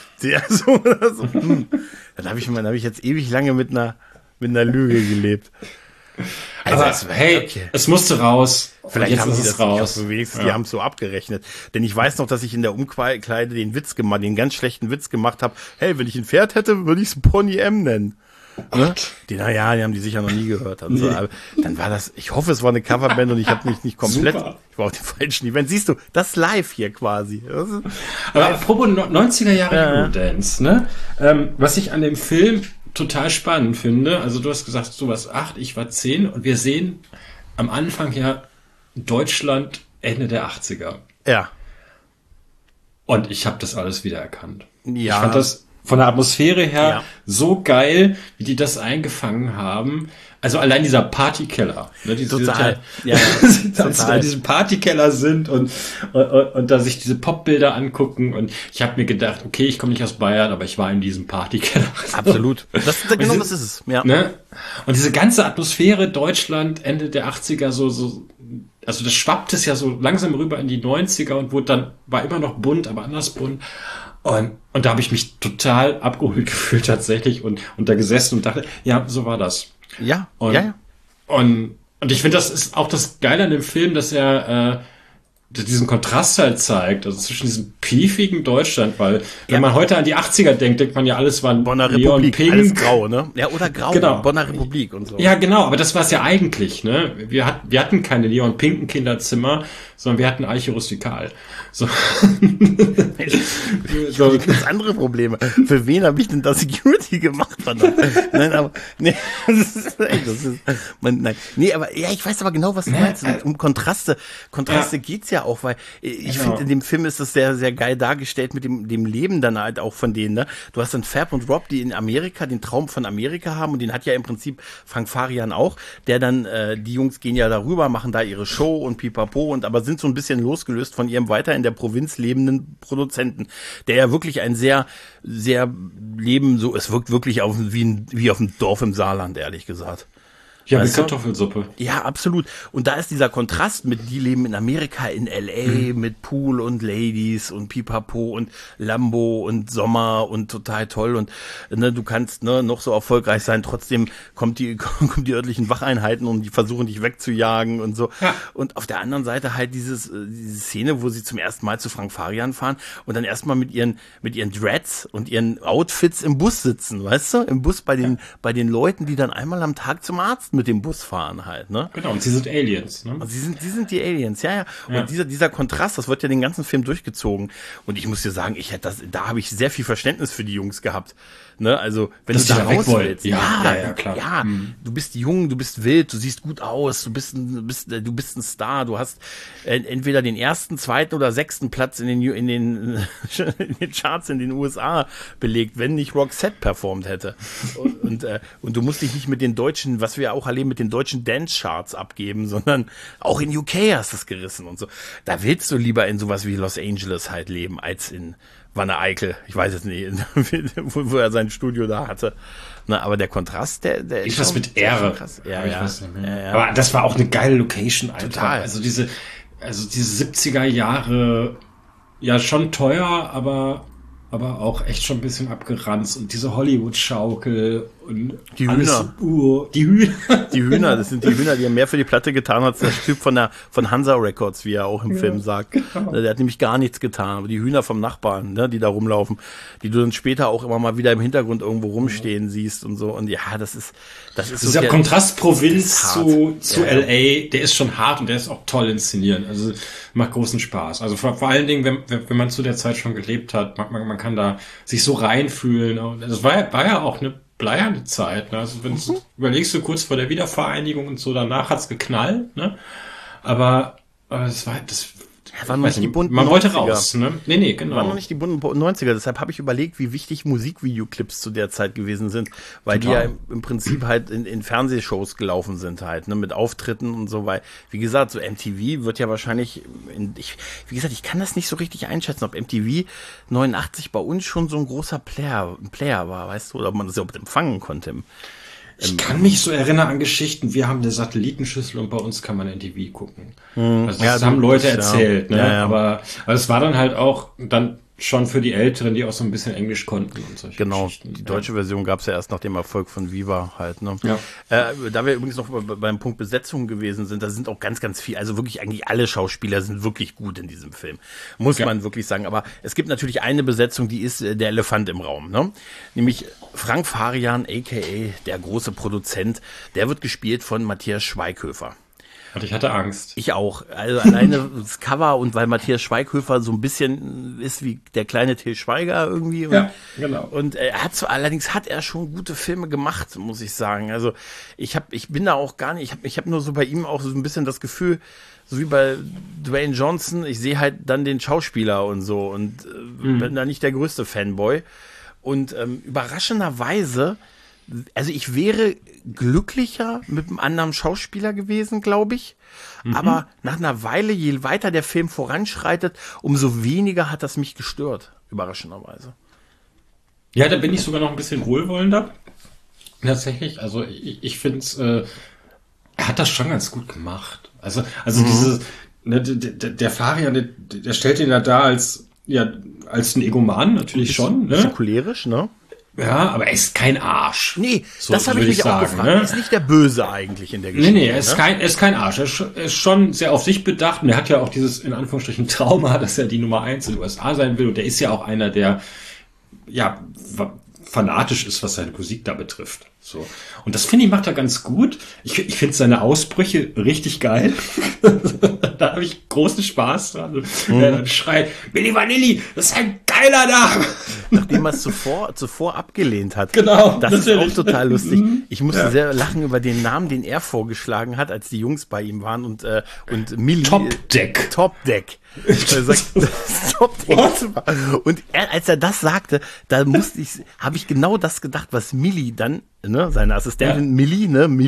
Dann habe ich jetzt ewig lange mit einer Lüge gelebt. Also, aber es musste raus. Vielleicht haben sie das raus. Wenigstens, die haben es so abgerechnet. Denn ich weiß noch, dass ich in der Umkleide den ganz schlechten Witz gemacht habe. Hey, wenn ich ein Pferd hätte, würde ich es Boney M. nennen. Ne? Die haben die sicher noch nie gehört. Also, nee. Dann war das, ich hoffe, es war eine Coverband und ich habe mich nicht komplett, Super. Ich war auf dem falschen Event. Siehst du, das ist live hier quasi. Aber apropos 90er Jahre Eurodance, ne? Was ich an dem Film total spannend finde, also du hast gesagt, du warst 8, ich war 10 und wir sehen am Anfang ja Deutschland Ende der 80er. Ja. Und ich habe das alles wieder erkannt. Ja. Ich fand das von der Atmosphäre her so geil, wie die das eingefangen haben. Also allein dieser Partykeller. Ne, total. Dass sie da in diesem Partykeller sind und da sich diese Popbilder angucken. Und ich habe mir gedacht, okay, ich komme nicht aus Bayern, aber ich war in diesem Partykeller. Absolut. Das ist es. Ja. Ne? Und diese ganze Atmosphäre Deutschland Ende der 80er also das schwappt es ja so langsam rüber in die 90er und war immer noch bunt, aber anders bunt. Und da habe ich mich total abgeholt gefühlt tatsächlich und da gesessen und dachte, ja, so war das. Ja, Und ich finde, das ist auch das Geile an dem Film, dass er diesen Kontrast halt zeigt, also zwischen diesem piefigen Deutschland, weil wenn man heute an die 80er denkt man ja, alles war Bonner Republik, Pink. Alles grau, ne? Ja, oder grau, genau. Bonner Republik und so. Ja, genau, aber das war es ja eigentlich, ne? Wir hatten keine Leon-Pinken Kinderzimmer, sondern wir hatten Eiche Rustikal. So. Ich habe ganz andere Probleme. Für wen habe ich denn da Security gemacht, verdammt? Nein, aber aber ja, ich weiß aber genau, was du meinst. Um Kontraste geht's ja ja auch, weil ich finde, in dem Film ist das sehr, sehr geil dargestellt mit dem Leben dann halt auch von denen, ne? Du hast dann Fab und Rob, die in Amerika den Traum von Amerika haben und den hat ja im Prinzip Frank Farian auch, der dann, die Jungs gehen ja darüber, machen da ihre Show und pipapo und aber sind so ein bisschen losgelöst von ihrem weiter in der Provinz lebenden Produzenten, der ja wirklich ein sehr, sehr Leben so, es wirkt wirklich wie auf dem Dorf im Saarland, ehrlich gesagt. Ja, mit Kartoffelsuppe. Ja, absolut. Und da ist dieser Kontrast mit, die leben in Amerika, in L.A., mit Pool und Ladies und Pipapo und Lambo und Sommer und total toll und ne, du kannst noch so erfolgreich sein, trotzdem kommen die örtlichen Wacheinheiten und die versuchen dich wegzujagen und so. Ja. Und auf der anderen Seite halt diese Szene, wo sie zum ersten Mal zu Frank Farian fahren und dann erstmal mit ihren Dreads und ihren Outfits im Bus sitzen, weißt du? Im Bus bei den Leuten, die dann einmal am Tag zum Arzt mit dem Bus fahren halt, ne? Genau, und sie sind Aliens, ne? Und sie sind die Aliens, ja. Und dieser Kontrast, das wird ja den ganzen Film durchgezogen. Und ich muss dir sagen, da habe ich sehr viel Verständnis für die Jungs gehabt. Ne, also, wenn du da raus willst. Ja, klar. Ja, du bist jung, du bist wild, du siehst gut aus, du bist ein Star, du hast entweder den ersten, zweiten oder 6. Platz in den Charts in den USA belegt, wenn nicht Roxette performt hätte. Und du musst dich nicht mit den deutschen, was wir auch erleben, mit den deutschen Dance-Charts abgeben, sondern auch in UK hast du es gerissen und so. Da willst du lieber in sowas wie Los Angeles halt leben, als in Wanne Eickel, ich weiß es nicht, wo er sein Studio da hatte. Na, aber der Kontrast, der ist das mit Ehre. Krass. Ja. Aber das war auch eine geile Location, Alter. Total. Also diese 70er Jahre, ja schon teuer, aber auch echt schon ein bisschen abgeranzt und diese Hollywood-Schaukel und die Hühner. Die Hühner. Die Hühner, das sind die Hühner, die haben mehr für die Platte getan als der Typ von Hansa Records, wie er auch im Film sagt. Der hat nämlich gar nichts getan. Aber die Hühner vom Nachbarn, ne, die da rumlaufen, die du dann später auch immer mal wieder im Hintergrund irgendwo rumstehen siehst und so. Und ja, das ist so dieser Kontrast Provinz zu LA, der ist schon hart und der ist auch toll inszeniert. Also macht großen Spaß. Also vor allen Dingen, wenn man zu der Zeit schon gelebt hat, man kann da sich so reinfühlen. Das war ja auch eine bleierne Zeit. Ne? Also wenn du überlegst, du kurz vor der Wiedervereinigung und so, danach hat's geknallt. Ne? Aber das war waren noch nicht die bunten man 90er. Wollte raus, ne? Nee, genau. Waren noch nicht die bunten 90er, deshalb habe ich überlegt, wie wichtig Musikvideoclips zu der Zeit gewesen sind, weil Total. Die ja im Prinzip halt in Fernsehshows gelaufen sind halt, ne, mit Auftritten und so, weil, wie gesagt, so MTV wird ja wahrscheinlich, wie gesagt, ich kann das nicht so richtig einschätzen, ob MTV 89 bei uns schon so ein großer Player war, weißt du, oder ob man das überhaupt empfangen konnte. Ich kann mich so erinnern an Geschichten, wir haben eine Satellitenschüssel und bei uns kann man MTV gucken. Also das haben Leute erzählt, ne? Ja. Aber es war dann halt auch dann schon für die Älteren, die auch so ein bisschen Englisch konnten und solche Geschichten. Die deutsche Version gab es ja erst nach dem Erfolg von Viva halt, ne? Ja. Da wir übrigens noch beim Punkt Besetzung gewesen sind, da sind auch ganz, ganz viel, also wirklich eigentlich alle Schauspieler sind wirklich gut in diesem Film. Muss man wirklich sagen. Aber es gibt natürlich eine Besetzung, die ist der Elefant im Raum, ne? Nämlich Frank Farian, a.k.a. der große Produzent, der wird gespielt von Matthias Schweighöfer. Und ich hatte Angst. Ich auch. Also alleine das Cover und weil Matthias Schweighöfer so ein bisschen ist wie der kleine Til Schweiger irgendwie. Und, ja, genau. Und allerdings hat er schon gute Filme gemacht, muss ich sagen. Also ich bin da auch gar nicht, ich hab nur so bei ihm auch so ein bisschen das Gefühl, so wie bei Dwayne Johnson, ich sehe halt dann den Schauspieler und so und bin da nicht der größte Fanboy. Und überraschenderweise, also ich wäre glücklicher mit einem anderen Schauspieler gewesen, glaube ich. Aber nach einer Weile, je weiter der Film voranschreitet, umso weniger hat das mich gestört, überraschenderweise. Ja, da bin ich sogar noch ein bisschen wohlwollender. Tatsächlich, also ich finde es, er hat das schon ganz gut gemacht. Also dieses, ne, der Farian, der stellt ihn ja da als ein Egoman natürlich schon. Ne? Cholerisch, ne? Ja, aber er ist kein Arsch. Nee, so, das habe ich mich auch gefragt. Ne? Er ist nicht der Böse eigentlich in der Geschichte. Nee, er ist kein Arsch. Er ist schon sehr auf sich bedacht und er hat ja auch dieses, in Anführungsstrichen, Trauma, dass er die Nummer 1 in den USA sein will und der ist ja auch einer, der, ja, fanatisch ist, was seine Musik da betrifft. So. Und das finde ich macht er ganz gut. Ich finde seine Ausbrüche richtig geil. Da habe ich großen Spaß dran. Er dann schreit, Milli Vanilli, das ist ein geiler Name. Nachdem er es zuvor abgelehnt hat. Genau. Das natürlich. ist auch total lustig. Ich musste sehr lachen über den Namen, den er vorgeschlagen hat, als die Jungs bei ihm waren und Milli. Top Deck. Er sagt, Top Deck. Und als er das sagte, da habe ich genau das gedacht, was Milli dann, ne, seine Assistentin Milli,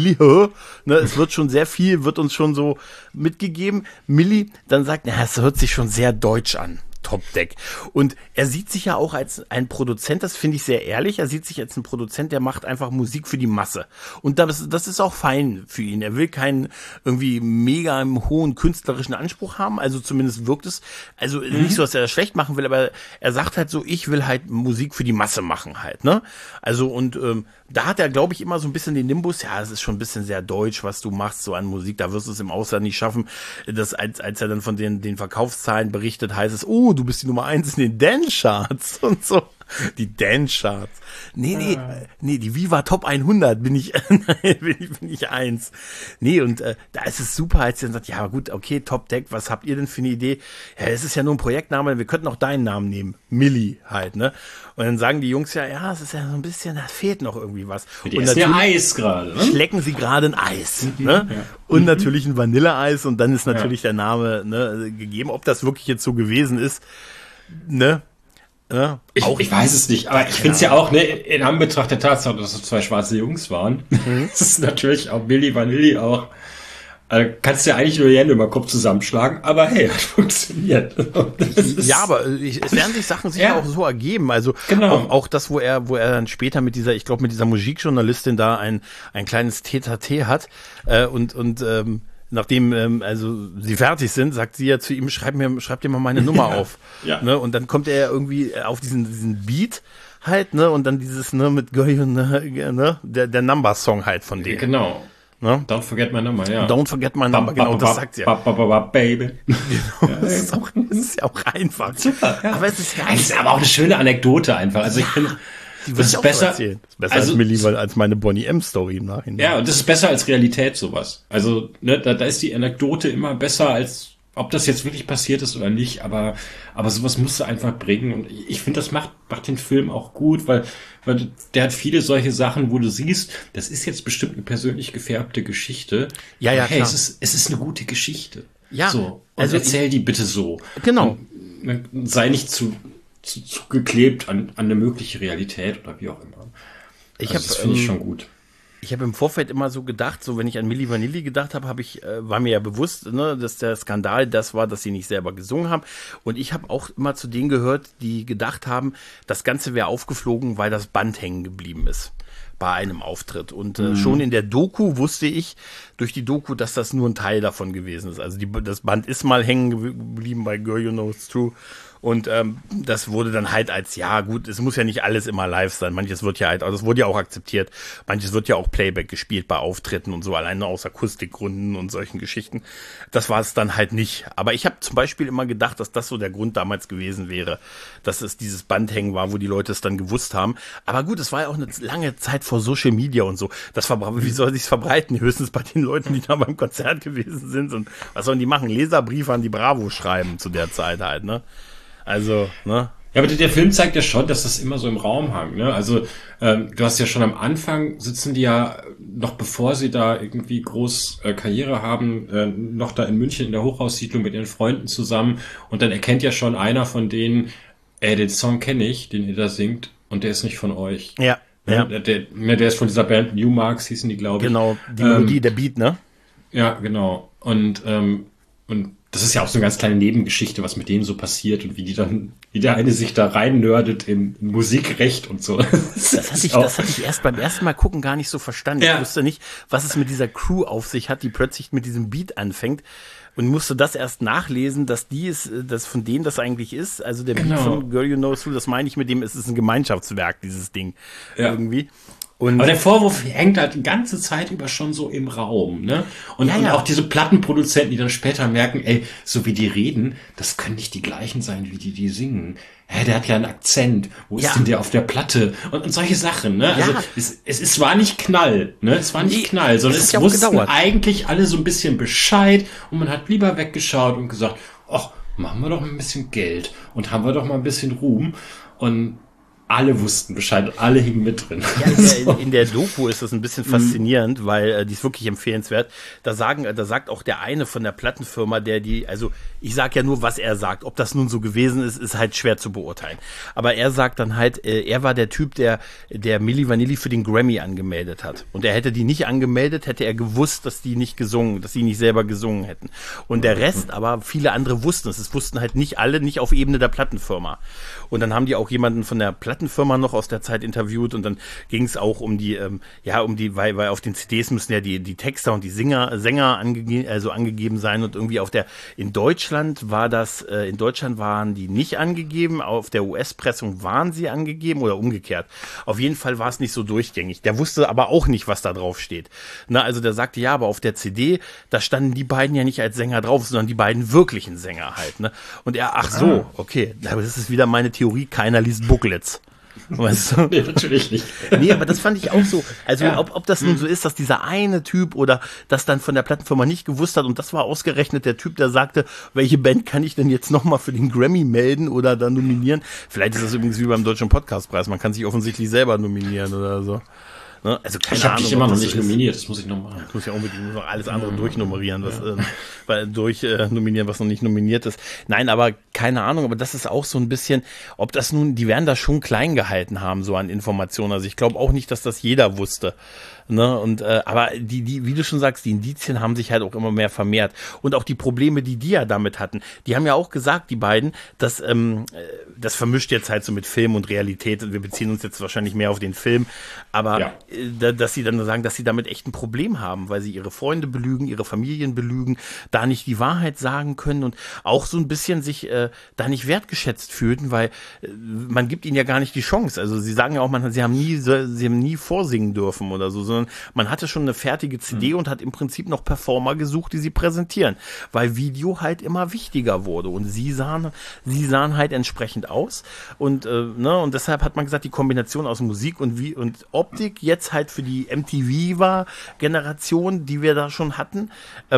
es wird schon sehr viel, wird uns schon so mitgegeben. Milli dann sagt, es hört sich schon sehr deutsch an. Top Deck. Und er sieht sich ja auch als ein Produzent, das finde ich sehr ehrlich, er sieht sich als ein Produzent, der macht einfach Musik für die Masse. Und das ist auch fein für ihn. Er will keinen irgendwie mega hohen künstlerischen Anspruch haben, also zumindest wirkt es, also nicht so, dass er das schlecht machen will, aber er sagt halt so, ich will halt Musik für die Masse machen halt, ne? Also und da hat er, glaube ich, immer so ein bisschen den Nimbus, ja, es ist schon ein bisschen sehr deutsch, was du machst, so an Musik, da wirst du es im Ausland nicht schaffen. Das, als er dann von den Verkaufszahlen berichtet, heißt es, du bist die Nummer 1 in den Dance-Charts und so. Die Dance-Charts. Nee, die Viva Top 100 bin ich 1. Nee, und da ist es super, als er dann sagt, ja gut, okay, Top Deck, was habt ihr denn für eine Idee? Ja, es ist ja nur ein Projektname, wir könnten auch deinen Namen nehmen. Milli halt, ne? Und dann sagen die Jungs ja, es ist ja so ein bisschen, da fehlt noch irgendwie was. Die essen ja Eis gerade, ne? Schlecken sie gerade ein Eis, ne? Ja. Und natürlich ein Vanilleeis und dann ist natürlich der Name, ne, gegeben. Ob das wirklich jetzt so gewesen ist, ne? Ja, ich weiß es nicht, aber ich finde es ja auch, ne, in Anbetracht der Tatsache, dass es 2 schwarze Jungs waren, das ist natürlich auch Milli Vanilli auch, kannst du ja eigentlich nur die Hände über den Kopf zusammenschlagen, aber hey, hat funktioniert. Ja, aber es werden sich Sachen sicher auch so ergeben, also genau. auch das, wo er dann später mit dieser Musikjournalistin da ein kleines Tete-a-Tete hat, nachdem also sie fertig sind, sagt sie ja zu ihm, schreib dir mal meine Nummer auf. Ja. Ne? Und dann kommt er irgendwie auf diesen Beat halt, ne? Und dann dieses, ne, mit Girl, ne? Der Number-Song halt von denen. Genau. Ne? Don't forget my number, ja. Don't forget my number, genau, das sagt sie ja. Baby. Genau, das ist ja auch einfach. Super, ja. Aber es ist ja das ist aber auch eine schöne Anekdote einfach. Also ich finde, das ist besser. Das ist besser als Milli, als meine Bonnie M-Story im Nachhinein. Ja, und das ist besser als Realität, sowas. Also, ne, da ist die Anekdote immer besser als, ob das jetzt wirklich passiert ist oder nicht, aber sowas musst du einfach bringen. Und ich finde, das macht den Film auch gut, weil der hat viele solche Sachen, wo du siehst, das ist jetzt bestimmt eine persönlich gefärbte Geschichte. Ja, hey, klar. es ist eine gute Geschichte. Ja. So. Also erzähl die bitte so. Genau. Und sei nicht zu geklebt an eine mögliche Realität oder wie auch immer. Das finde ich schon gut. Ich habe im Vorfeld immer so gedacht, so wenn ich an Milli Vanilli gedacht habe, war mir ja bewusst, ne, dass der Skandal das war, dass sie nicht selber gesungen haben. Und ich habe auch immer zu denen gehört, die gedacht haben, das Ganze wäre aufgeflogen, weil das Band hängen geblieben ist bei einem Auftritt. Und schon in der Doku wusste ich durch die Doku, dass das nur ein Teil davon gewesen ist. Also das Band ist mal hängen geblieben bei Girl You Know It's True. Und das wurde dann halt als, ja gut, es muss ja nicht alles immer live sein. Manches wird ja halt, also das wurde ja auch akzeptiert. Manches wird ja auch Playback gespielt bei Auftritten und so, alleine aus Akustikgründen und solchen Geschichten. Das war es dann halt nicht. Aber ich habe zum Beispiel immer gedacht, dass das so der Grund damals gewesen wäre, dass es dieses Bandhängen war, wo die Leute es dann gewusst haben. Aber gut, es war ja auch eine lange Zeit vor Social Media und so. Wie soll sich's verbreiten? Höchstens bei den Leuten, die da beim Konzert gewesen sind. Und was sollen die machen? Leserbriefe an die Bravo schreiben zu der Zeit halt, ne? Also, ne? Ja, aber der Film zeigt ja schon, dass das immer so im Raum hängt, ne? Also, du hast ja schon am Anfang sitzen die ja, noch bevor sie da irgendwie groß Karriere haben, noch da in München in der Hochhaussiedlung mit ihren Freunden zusammen und dann erkennt ja schon einer von denen, den Song kenne ich, den ihr da singt und der ist nicht von euch. Ja. Ja. Der ist von dieser Band Newmarks, hießen die, glaube ich. Genau, die Melodie, der Beat, ne? Ja, genau. Und das ist ja auch so eine ganz kleine Nebengeschichte, was mit denen so passiert und wie der eine sich da rein nerdet in Musikrecht und so. Das hatte ich erst beim ersten Mal gucken gar nicht so verstanden. Ja. Ich wusste nicht, was es mit dieser Crew auf sich hat, die plötzlich mit diesem Beat anfängt. Und musste das erst nachlesen, dass von denen das eigentlich ist. Also der Beat von Girl You Know It's True, das meine ich mit dem, es ist ein Gemeinschaftswerk, dieses Ding. Ja. Irgendwie. Aber der Vorwurf hängt halt die ganze Zeit über schon so im Raum, ne? Und auch diese Plattenproduzenten, die dann später merken, ey, so wie die reden, das können nicht die gleichen sein, wie die singen. Der hat ja einen Akzent. Wo ist denn der auf der Platte? Und solche Sachen, ne? Also es war nicht Knall, ne? Es war nicht Knall, sondern es wussten eigentlich alle so ein bisschen Bescheid und man hat lieber weggeschaut und gesagt, ach, machen wir doch mal ein bisschen Geld und haben wir doch mal ein bisschen Ruhm. Und alle wussten Bescheid, alle hingen mit drin. Ja, in der Doku ist das ein bisschen faszinierend, weil die ist wirklich empfehlenswert. Da sagt auch der eine von der Plattenfirma, also ich sag ja nur, was er sagt. Ob das nun so gewesen ist, ist halt schwer zu beurteilen. Aber er sagt dann halt, er war der Typ, der Milli Vanilli für den Grammy angemeldet hat. Und er hätte die nicht angemeldet, hätte er gewusst, dass die nicht selber gesungen hätten. Und der Rest, aber viele andere wussten es. Es wussten halt nicht alle, nicht auf Ebene der Plattenfirma. Und dann haben die auch jemanden von der Plattenfirma noch aus der Zeit interviewt und dann ging es auch um die, weil auf den CDs müssen ja die Texter und die Sänger angegeben sein und irgendwie in Deutschland waren die nicht angegeben, auf der US-Pressung waren sie angegeben oder umgekehrt. Auf jeden Fall war es nicht so durchgängig. Der wusste aber auch nicht, was da drauf steht. Also der sagte, ja, aber auf der CD, da standen die beiden ja nicht als Sänger drauf, sondern die beiden wirklichen Sänger halt, ne? Und er, ach so, okay, das ist wieder meine Theorie, keiner liest Booklets. Weißt du? Nee, natürlich nicht. Nee, aber das fand ich auch so. Also ob das nun so ist, dass dieser eine Typ oder das dann von der Plattenfirma nicht gewusst hat und das war ausgerechnet der Typ, der sagte, welche Band kann ich denn jetzt nochmal für den Grammy melden oder da nominieren? Vielleicht ist das übrigens wie beim Deutschen Podcastpreis. Man kann sich offensichtlich selber nominieren oder so. Ne? Also keine ich habe Ahnung, dich immer noch nicht nominiert, das muss ich noch machen. Ich muss ja unbedingt noch alles andere durchnummerieren, nominieren, was noch nicht nominiert ist. Nein, aber keine Ahnung, aber das ist auch so ein bisschen, ob das nun, die werden da schon klein gehalten haben, so an Informationen. Also ich glaube auch nicht, dass das jeder wusste. Ne? Und aber die, wie du schon sagst, die Indizien haben sich halt auch immer mehr vermehrt. Und auch die Probleme, die ja damit hatten, die haben ja auch gesagt, die beiden, dass das vermischt jetzt halt so mit Film und Realität und wir beziehen uns jetzt wahrscheinlich mehr auf den Film, aber dass sie dann sagen, dass sie damit echt ein Problem haben, weil sie ihre Freunde belügen, ihre Familien belügen, da nicht die Wahrheit sagen können und auch so ein bisschen sich da nicht wertgeschätzt fühlten, weil man gibt ihnen ja gar nicht die Chance. Also sie sagen ja auch, sie haben nie vorsingen dürfen oder so, sondern man hatte schon eine fertige CD und hat im Prinzip noch Performer gesucht, die sie präsentieren, weil Video halt immer wichtiger wurde und sie sahen halt entsprechend aus und und deshalb hat man gesagt, die Kombination aus Musik und Optik jetzt halt für die MTV-Generation, die wir da schon hatten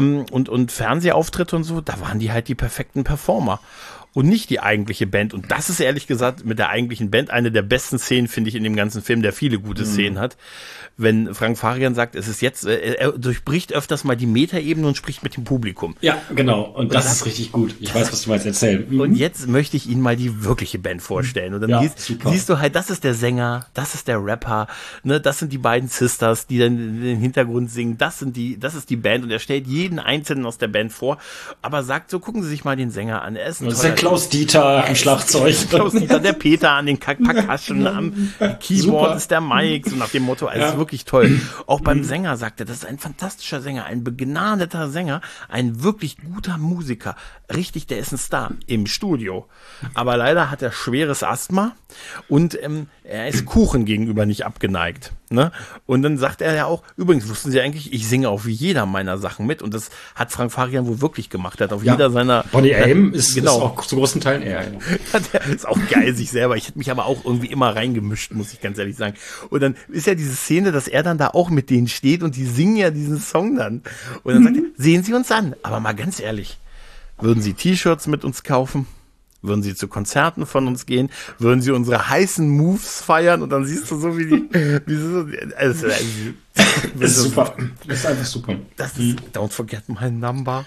und Fernsehauftritte und so, da waren die halt die perfekten Performer. Und nicht die eigentliche Band. Und das ist ehrlich gesagt mit der eigentlichen Band eine der besten Szenen, finde ich, in dem ganzen Film, der viele gute Szenen hat. Wenn Frank Farian sagt, es ist jetzt, er durchbricht öfters mal die Metaebene und spricht mit dem Publikum. Ja, genau. Und das ist richtig gut. Ich weiß, was du meinst. Erzählen. Und jetzt möchte ich Ihnen mal die wirkliche Band vorstellen. Und dann siehst du halt, das ist der Sänger, das ist der Rapper, ne, das sind die beiden Sisters, die dann in den Hintergrund singen, das ist die Band. Und er stellt jeden Einzelnen aus der Band vor, aber sagt so, gucken Sie sich mal den Sänger an. Er ist ein toller Klaus Dieter am Schlagzeug. Klaus Dieter, der Peter an den Percussion, am Keyboard ist der Mike, so nach dem Motto, also wirklich toll. Auch beim Sänger sagt er, das ist ein fantastischer Sänger, ein begnadeter Sänger, ein wirklich guter Musiker. Richtig, der ist ein Star im Studio. Aber leider hat er schweres Asthma und er ist Kuchen gegenüber nicht abgeneigt. Ne? Und dann sagt er ja auch, übrigens wussten Sie eigentlich, ich singe auf jeder meiner Sachen mit und das hat Frank Farian wohl wirklich gemacht. Er hat auf jeder seiner... Bonnie Aim ist auch zu großen Teilen er. Ja. Der ist auch geil, sich selber. Ich hätte mich aber auch irgendwie immer reingemischt, muss ich ganz ehrlich sagen. Und dann ist ja diese Szene, dass er dann da auch mit denen steht und die singen ja diesen Song dann. Und dann sagt er, sehen Sie uns an. Aber mal ganz ehrlich, würden Sie T-Shirts mit uns kaufen? Würden Sie zu Konzerten von uns gehen? Würden Sie unsere heißen Moves feiern? Und dann siehst du so, das ist super. Das ist einfach super. Das ist, don't forget my number.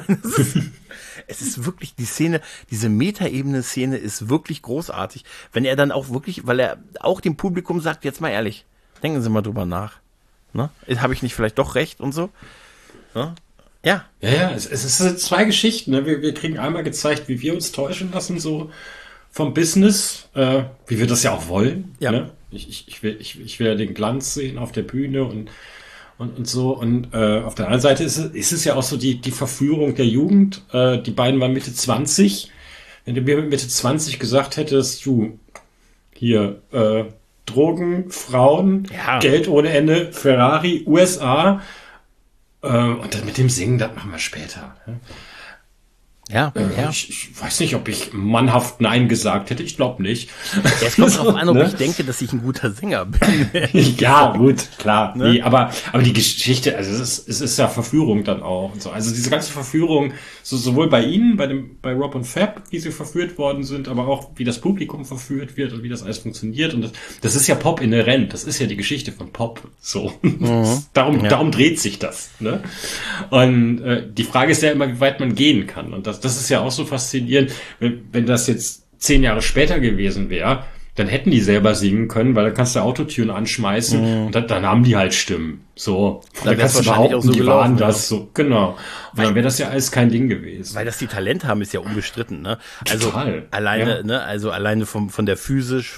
Es ist wirklich die Szene, diese Metaebene-Szene ist wirklich großartig. Wenn er dann auch wirklich, weil er auch dem Publikum sagt, jetzt mal ehrlich, denken Sie mal drüber nach. Ne? Habe ich nicht vielleicht doch recht und so? Ne? Ja. Ja, es ist zwei Geschichten. Ne? Wir kriegen einmal gezeigt, wie wir uns täuschen lassen, so vom Business, wie wir das ja auch wollen. Ja. Ne? Ich will ja den Glanz sehen auf der Bühne und so. Und auf der anderen Seite ist es ja auch so die Verführung der Jugend. Die beiden waren Mitte 20. Wenn du mir mit Mitte 20 gesagt hättest, du, hier, Drogen, Frauen, Geld ohne Ende, Ferrari, USA. Und das mit dem Singen, das machen wir später. Ja. Ich weiß nicht, ob ich mannhaft Nein gesagt hätte. Ich glaube nicht. Es kommt darauf an, ob ich denke, dass ich ein guter Sänger bin. Ja, gut, klar. Ne? Nee, aber die Geschichte, also es ist ja Verführung dann auch und so. Also diese ganze Verführung, sowohl bei Ihnen, bei Rob und Fab, wie sie verführt worden sind, aber auch wie das Publikum verführt wird und wie das alles funktioniert. Und das ist ja Pop inhärent. Das ist ja die Geschichte von Pop. So. Darum dreht sich das. Ne? Und die Frage ist ja immer, wie weit man gehen kann. Und das ist ja auch so faszinierend, wenn das jetzt 10 Jahre später gewesen wäre, dann hätten die selber singen können, weil dann kannst du Autotune anschmeißen und dann haben die halt Stimmen. So. Und dann kannst du behaupten, so die waren das so. Genau. Und dann wäre das ja alles kein Ding gewesen. Weil das die Talent haben, ist ja unbestritten, ne? Also total. Alleine, ne? Also alleine von der Physik,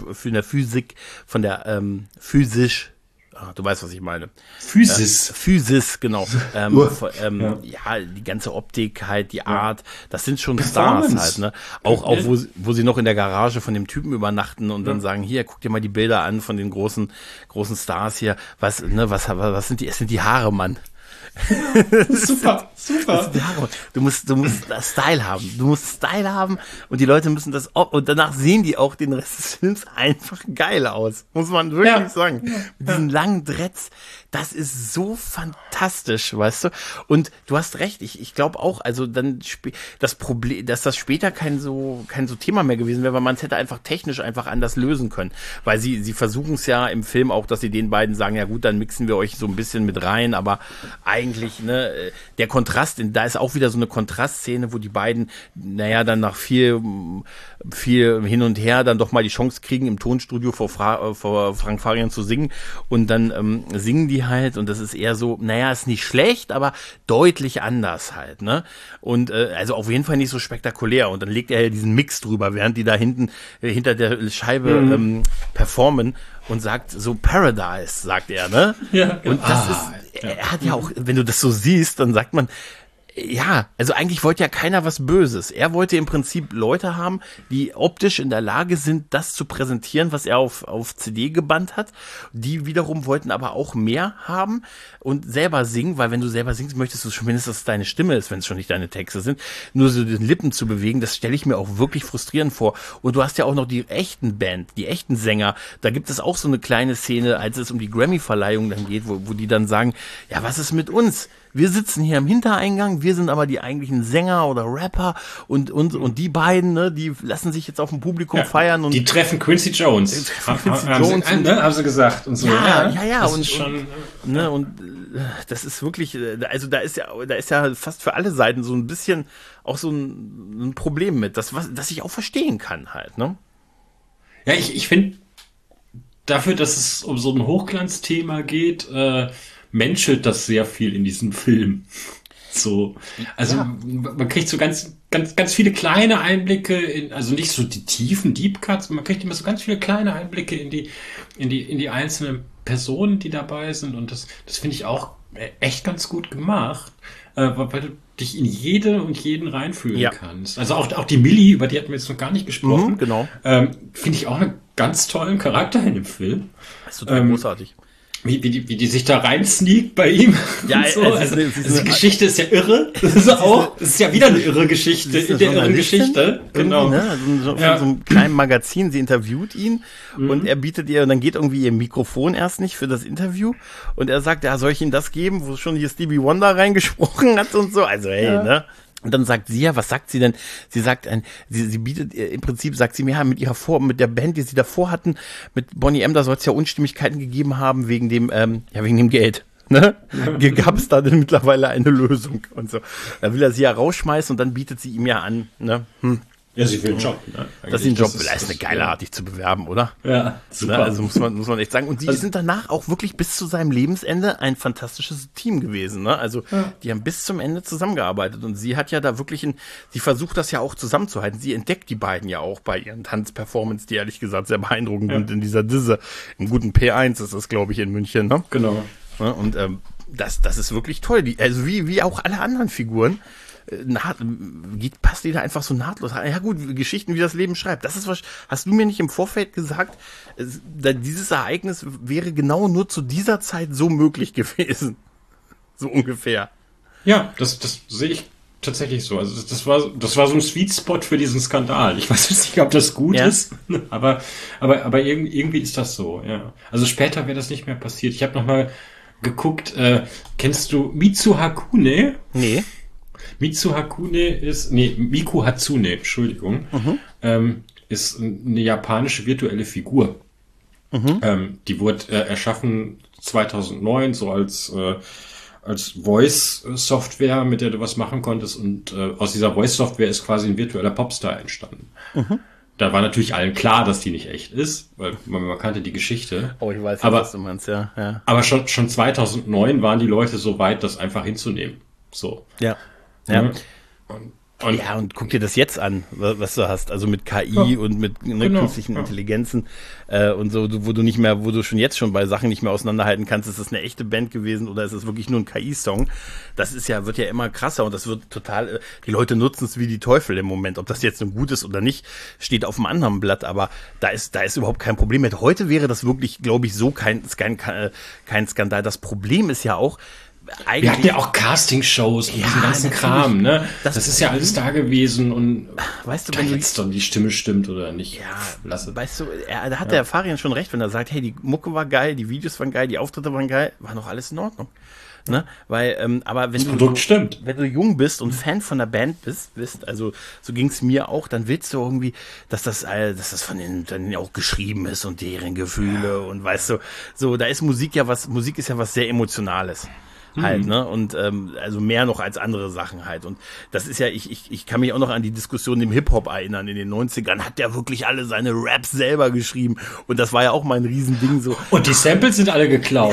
du weißt, was ich meine. Physis, genau. Die ganze Optik halt, die Art, das sind schon Stars halt, ne? Auch wo sie noch in der Garage von dem Typen übernachten und dann sagen, hier, guck dir mal die Bilder an von den großen Stars hier. Was sind die? Es sind die Haare, Mann. Super. Du musst Style haben. Du musst Style haben und die Leute müssen das und danach sehen die auch den Rest des Films einfach geil aus. Muss man wirklich sagen. Mit diesen langen Dreads, das ist so fantastisch, weißt du? Und du hast recht, ich glaube auch, also dann das Problem, dass das später kein so Thema mehr gewesen wäre, weil man es hätte einfach technisch einfach anders lösen können. Weil sie versuchen es ja im Film auch, dass sie den beiden sagen, ja gut, dann mixen wir euch so ein bisschen mit rein, aber eigentlich, ne, der Kontrast, da ist auch wieder so eine Kontrastszene, wo die beiden, dann nach viel hin und her dann doch mal die Chance kriegen, im Tonstudio vor Frank Farian zu singen und dann singen die halt und das ist eher so, ist nicht schlecht, aber deutlich anders halt, ne? Und also auf jeden Fall nicht so spektakulär und dann legt er ja diesen Mix drüber, während die da hinten hinter der Scheibe performen und sagt so Paradise, sagt er, ne? Ja. Und das ist, er hat ja auch, wenn du das so siehst, dann sagt man, ja, also eigentlich wollte ja keiner was Böses. Er wollte im Prinzip Leute haben, die optisch in der Lage sind, das zu präsentieren, was er auf CD gebannt hat. Die wiederum wollten aber auch mehr haben und selber singen, weil wenn du selber singst, möchtest du zumindest, dass es deine Stimme ist, wenn es schon nicht deine Texte sind. Nur so den Lippen zu bewegen, das stelle ich mir auch wirklich frustrierend vor. Und du hast ja auch noch die echten Band, die echten Sänger. Da gibt es auch so eine kleine Szene, als es um die Grammy-Verleihung dann geht, wo die dann sagen, ja, was ist mit uns? Wir sitzen hier im Hintereingang, wir sind aber die eigentlichen Sänger oder Rapper und die beiden, ne, die lassen sich jetzt auf dem Publikum feiern. Und die treffen Quincy Jones. Haben sie gesagt. Und so. Ja. Das ist schon, und das ist wirklich, also da ist ja fast für alle Seiten so ein bisschen auch so ein Problem mit, das ich auch verstehen kann halt, ne? Ja, ich finde, dafür, dass es um so ein Hochglanzthema geht, menschelt das sehr viel in diesem Film. So, also man kriegt so ganz viele kleine Einblicke also nicht so die tiefen Deep Cuts, man kriegt immer so ganz viele kleine Einblicke in die einzelnen Personen, die dabei sind und das finde ich auch echt ganz gut gemacht, weil du dich in jede und jeden reinfühlen kannst. Also auch die Millie, über die hatten wir jetzt noch gar nicht gesprochen. Genau. Finde ich auch einen ganz tollen Charakter in dem Film. Das ist total großartig. Wie die sich da rein sneakt bei ihm. Ja, so. Also die Geschichte ist ja irre. Das ist ja wieder eine irre Geschichte in der irren Geschichte. Genau. Ne? So einem kleinen Magazin, sie interviewt ihn und er bietet ihr, und dann geht irgendwie ihr Mikrofon erst nicht für das Interview und er sagt, ja, soll ich Ihnen das geben, wo schon hier Stevie Wonder reingesprochen hat und so. Also hey, ne? Und dann sagt sie ja, was sagt sie denn? Sie sagt, sie bietet, im Prinzip sagt sie mir, ja, mit der Band, die sie davor hatten, mit Boney M., da soll es ja Unstimmigkeiten gegeben haben wegen dem Geld. Ne? Gab es da denn mittlerweile eine Lösung und so. Da will er sie ja rausschmeißen und dann bietet sie ihm ja an, ne? Ja, sie will einen Job. Ne? Dass sie einen Job will. Das ist eine geile Art, dich zu bewerben, oder? Ja, super. Ne? Also muss man echt sagen. Und die sind danach auch wirklich bis zu seinem Lebensende ein fantastisches Team gewesen. Ne? Also die haben bis zum Ende zusammengearbeitet. Und sie hat ja da wirklich sie versucht das ja auch zusammenzuhalten. Sie entdeckt die beiden ja auch bei ihren Tanzperformance, die ehrlich gesagt sehr beeindruckend sind in dieser Disse. Im guten P1 ist das, glaube ich, in München. Ne? Genau. Ja, und das ist wirklich toll. Also wie auch alle anderen Figuren. passt die da einfach so nahtlos rein. Ja gut, Geschichten, wie das Leben schreibt. Das ist was, hast du mir nicht im Vorfeld gesagt, dieses Ereignis wäre genau nur zu dieser Zeit so möglich gewesen. So ungefähr. Ja, das sehe ich tatsächlich so. Also das war so ein Sweet Spot für diesen Skandal. Ich weiß jetzt nicht, ob das gut ist, aber irgendwie ist das so, ja. Also später wäre das nicht mehr passiert. Ich habe nochmal geguckt, kennst du Miku Hatsune? Nee. Miku Hatsune, Entschuldigung, ist eine japanische virtuelle Figur. Die wurde erschaffen 2009, so als Voice-Software, mit der du was machen konntest, und aus dieser Voice-Software ist quasi ein virtueller Popstar entstanden. Da war natürlich allen klar, dass die nicht echt ist, weil man kannte die Geschichte. Oh, ich weiß nicht, was du meinst, ja. Aber schon 2009 waren die Leute so weit, das einfach hinzunehmen. So. Ja. Und guck dir das jetzt an, was du hast, also mit KI und mit künstlichen Intelligenzen und so, wo du schon bei Sachen nicht mehr auseinanderhalten kannst, ist das eine echte Band gewesen oder ist es wirklich nur ein KI-Song? Das wird ja immer krasser und das wird total, die Leute nutzen es wie die Teufel im Moment. Ob das jetzt nun gut ist oder nicht, steht auf einem anderen Blatt, aber da ist überhaupt kein Problem mit. Heute wäre das wirklich, glaube ich, so kein Skandal. Das Problem ist ja auch, wir hatten ja auch Casting-Shows und diesen ganzen Kram, ne? Das ist ja alles da gewesen und weißt du, wenn jetzt dann die Stimme stimmt oder nicht. Ja, weißt du, da hat der Farian schon recht, wenn er sagt, hey, die Mucke war geil, die Videos waren geil, die Auftritte waren geil, war noch alles in Ordnung. Ne? Weil, aber wenn wenn du jung bist und Fan von der Band bist, also so ging's mir auch, dann willst du irgendwie, dass das von denen dann auch geschrieben ist und deren Gefühle und weißt du, so, da ist Musik ist ja was sehr Emotionales. Halt, ne? Und also mehr noch als andere Sachen halt. Und das ist ja, ich kann mich auch noch an die Diskussion im Hip-Hop erinnern. In den 90ern hat der wirklich alle seine Raps selber geschrieben. Und das war ja auch mal ein Riesending so. Und die Samples sind alle geklaut.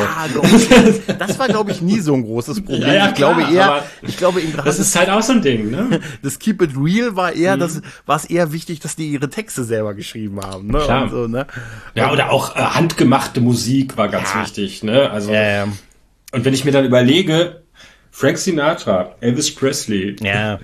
Ja, das war, glaube ich, nie so ein großes Problem. Ja, ich glaube eher, das ist halt auch so ein Ding, ne? Das Keep It Real war eher, war es eher wichtig, dass die ihre Texte selber geschrieben haben, ne? Klar. Und so, ne? Ja, oder auch handgemachte Musik war ganz wichtig, ne? Also, und wenn ich mir dann überlege, Frank Sinatra, Elvis Presley,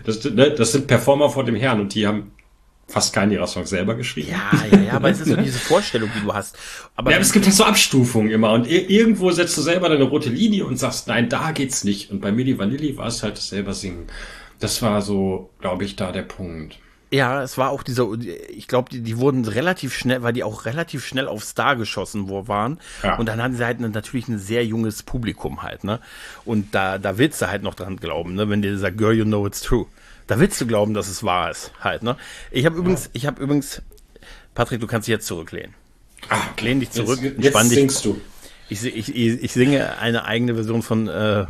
das sind Performer vor dem Herrn und die haben fast keinen ihrer Songs selber geschrieben. Ja, aber es ist so diese Vorstellung, die du hast. Aber es gibt halt so Abstufungen immer und irgendwo setzt du selber deine rote Linie und sagst, nein, da geht's nicht. Und bei Milli Vanilli war es halt das selber singen. Das war so, glaube ich, da der Punkt. Ja, es war auch ich glaube, die wurden relativ schnell, weil die auch relativ schnell auf Star geschossen waren. Ja. Und dann hatten sie halt natürlich ein sehr junges Publikum halt, ne? Und da willst du halt noch dran glauben, ne? Wenn dir sagt, Girl, you know it's true. Da willst du glauben, dass es wahr ist, halt, ne? Ich habe übrigens, Patrick, du kannst dich jetzt zurücklehnen. Lehn dich zurück, entspann dich. Jetzt singst du. Ich singe eine eigene Version von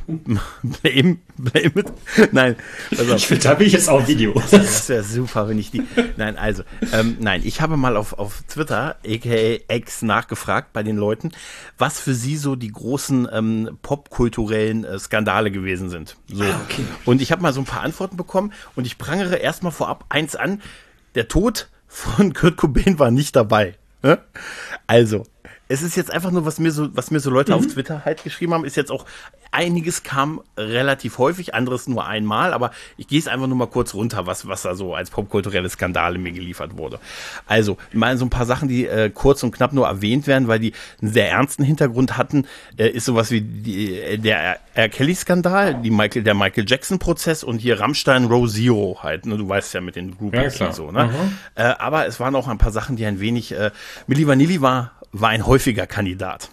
Blame It. Nein, also, da will ich jetzt auch ein Video. Das wäre super, wenn ich die. Nein, also, ich habe mal auf Twitter, aka X, nachgefragt bei den Leuten, was für sie so die großen popkulturellen Skandale gewesen sind. So. Okay. Und ich habe mal so ein paar Antworten bekommen und ich prangere erstmal vorab eins an: Der Tod von Kurt Cobain war nicht dabei. Ne? Also. Es ist jetzt einfach nur, was mir so Leute auf Twitter halt geschrieben haben, ist jetzt auch, einiges kam relativ häufig, anderes nur einmal, aber ich gehe es einfach nur mal kurz runter, was da so als popkulturelle Skandale mir geliefert wurde. Also, mal so ein paar Sachen, die kurz und knapp nur erwähnt werden, weil die einen sehr ernsten Hintergrund hatten, ist sowas wie der R. Kelly-Skandal, der Michael Jackson-Prozess und hier Rammstein Row Zero halt, ne, du weißt ja mit den Groupies und so, ne? Aber es waren auch ein paar Sachen, die ein wenig, Milli Vanilli war ein häufiger Kandidat.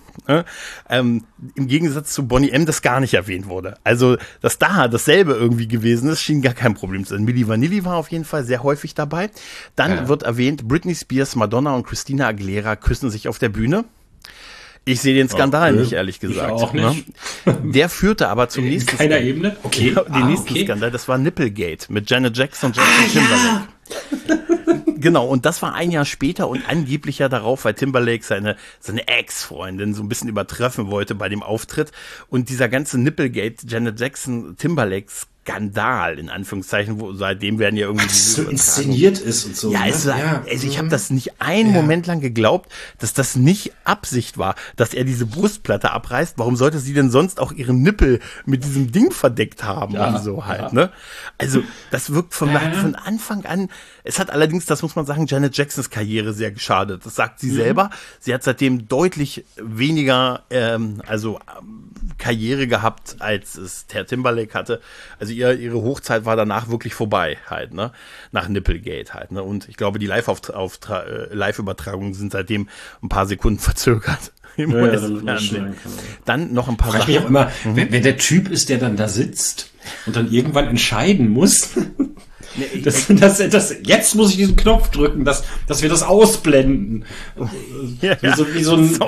Im Gegensatz zu Boney M., das gar nicht erwähnt wurde. Also, dass da dasselbe irgendwie gewesen ist, schien gar kein Problem zu sein. Milli Vanilli war auf jeden Fall sehr häufig dabei. Dann wird erwähnt, Britney Spears, Madonna und Christina Aguilera küssen sich auf der Bühne. Ich sehe den Skandal nicht, ehrlich gesagt. Ich auch nicht. Der führte aber zum nächsten Skandal. In keiner Ebene? Okay. Den nächsten Skandal, das war Nipplegate mit Janet Jackson und Justin Timberlake. Genau, und das war ein Jahr später und angeblich ja darauf, weil Timberlake seine Ex-Freundin so ein bisschen übertreffen wollte bei dem Auftritt. Und dieser ganze Nipplegate, Janet Jackson, Timberlake Skandal, in Anführungszeichen, wo seitdem werden ja irgendwie so inszeniert ist und so. Ja, ne? Also ich habe das nicht einen Moment lang geglaubt, dass das nicht Absicht war, dass er diese Brustplatte abreißt. Warum sollte sie denn sonst auch ihren Nippel mit diesem Ding verdeckt haben und so halt, ne? Also das wirkt von Anfang an. Es hat allerdings, das muss man sagen, Janet Jacksons Karriere sehr geschadet. Das sagt sie selber. Sie hat seitdem deutlich weniger Karriere gehabt, als es Herr Timberlake hatte. Also ihre Hochzeit war danach wirklich vorbei halt, ne? Nach Nipplegate halt, ne? Und ich glaube, die Live-Übertragungen sind seitdem ein paar Sekunden verzögert. Im US-Fernsehen. Dann noch ein paar Sachen. Ich frage mich auch immer, wenn der Typ ist, der dann da sitzt und dann irgendwann entscheiden muss, jetzt muss ich diesen Knopf drücken, dass wir das ausblenden. Wie so ein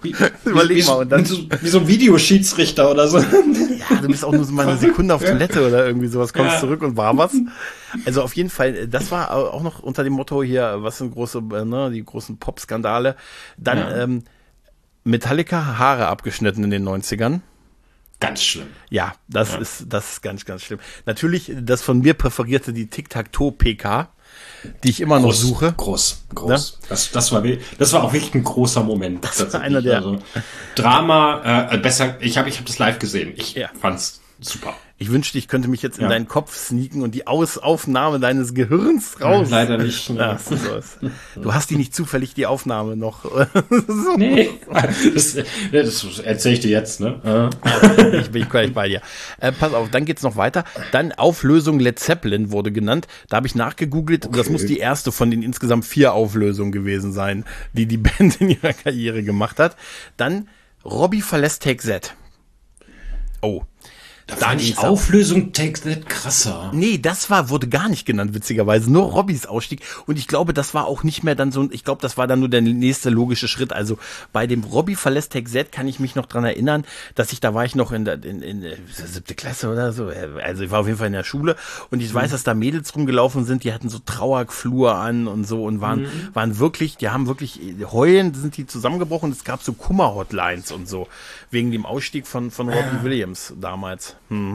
Videoschiedsrichter oder so. Ja, du bist auch nur so mal eine Sekunde auf Toilette oder irgendwie sowas, kommst zurück und war was. Also auf jeden Fall, das war auch noch unter dem Motto hier, was sind große, die großen Pop-Skandale. Dann Metallica, Haare abgeschnitten in den 90ern. Ganz schlimm. Ja, das ist ganz, ganz schlimm. Natürlich das von mir präferierte, die Tic-Tac-Toe-PK, die ich immer noch suche. Groß. Ne? Das war auch wirklich ein großer Moment. Das war einer der... Also, Drama, besser, ich hab das live gesehen. Ich fand's super. Ich wünschte, ich könnte mich jetzt in deinen Kopf sneaken und die Aufnahme deines Gehirns raus. Leider nicht. Ne? Du hast die nicht zufällig, die Aufnahme noch. So. Nee, das erzähle ich dir jetzt, ne? Ich bin gleich bei dir. Pass auf, dann geht's noch weiter. Dann Auflösung Led Zeppelin wurde genannt. Da habe ich nachgegoogelt. Okay. Das muss die erste von den insgesamt 4 Auflösungen gewesen sein, die Band in ihrer Karriere gemacht hat. Dann Robbie verlässt Take That. Oh. Da fand ich Auflösung Take That krasser. Nee, wurde gar nicht genannt, witzigerweise. Nur Robbys Ausstieg. Und ich glaube, das war auch nicht mehr dann so, ich glaube, das war dann nur der nächste logische Schritt. Also bei dem Robbie verlässt Take That kann ich mich noch dran erinnern, dass da war ich noch in der 7. Klasse oder so. Also ich war auf jeden Fall in der Schule und ich weiß, dass da Mädels rumgelaufen sind, die hatten so Trauerflur an und so und waren wirklich, die haben wirklich heulend sind die zusammengebrochen. Es gab so Kummer-Hotlines und so. Wegen dem Ausstieg von Robbie Williams damals.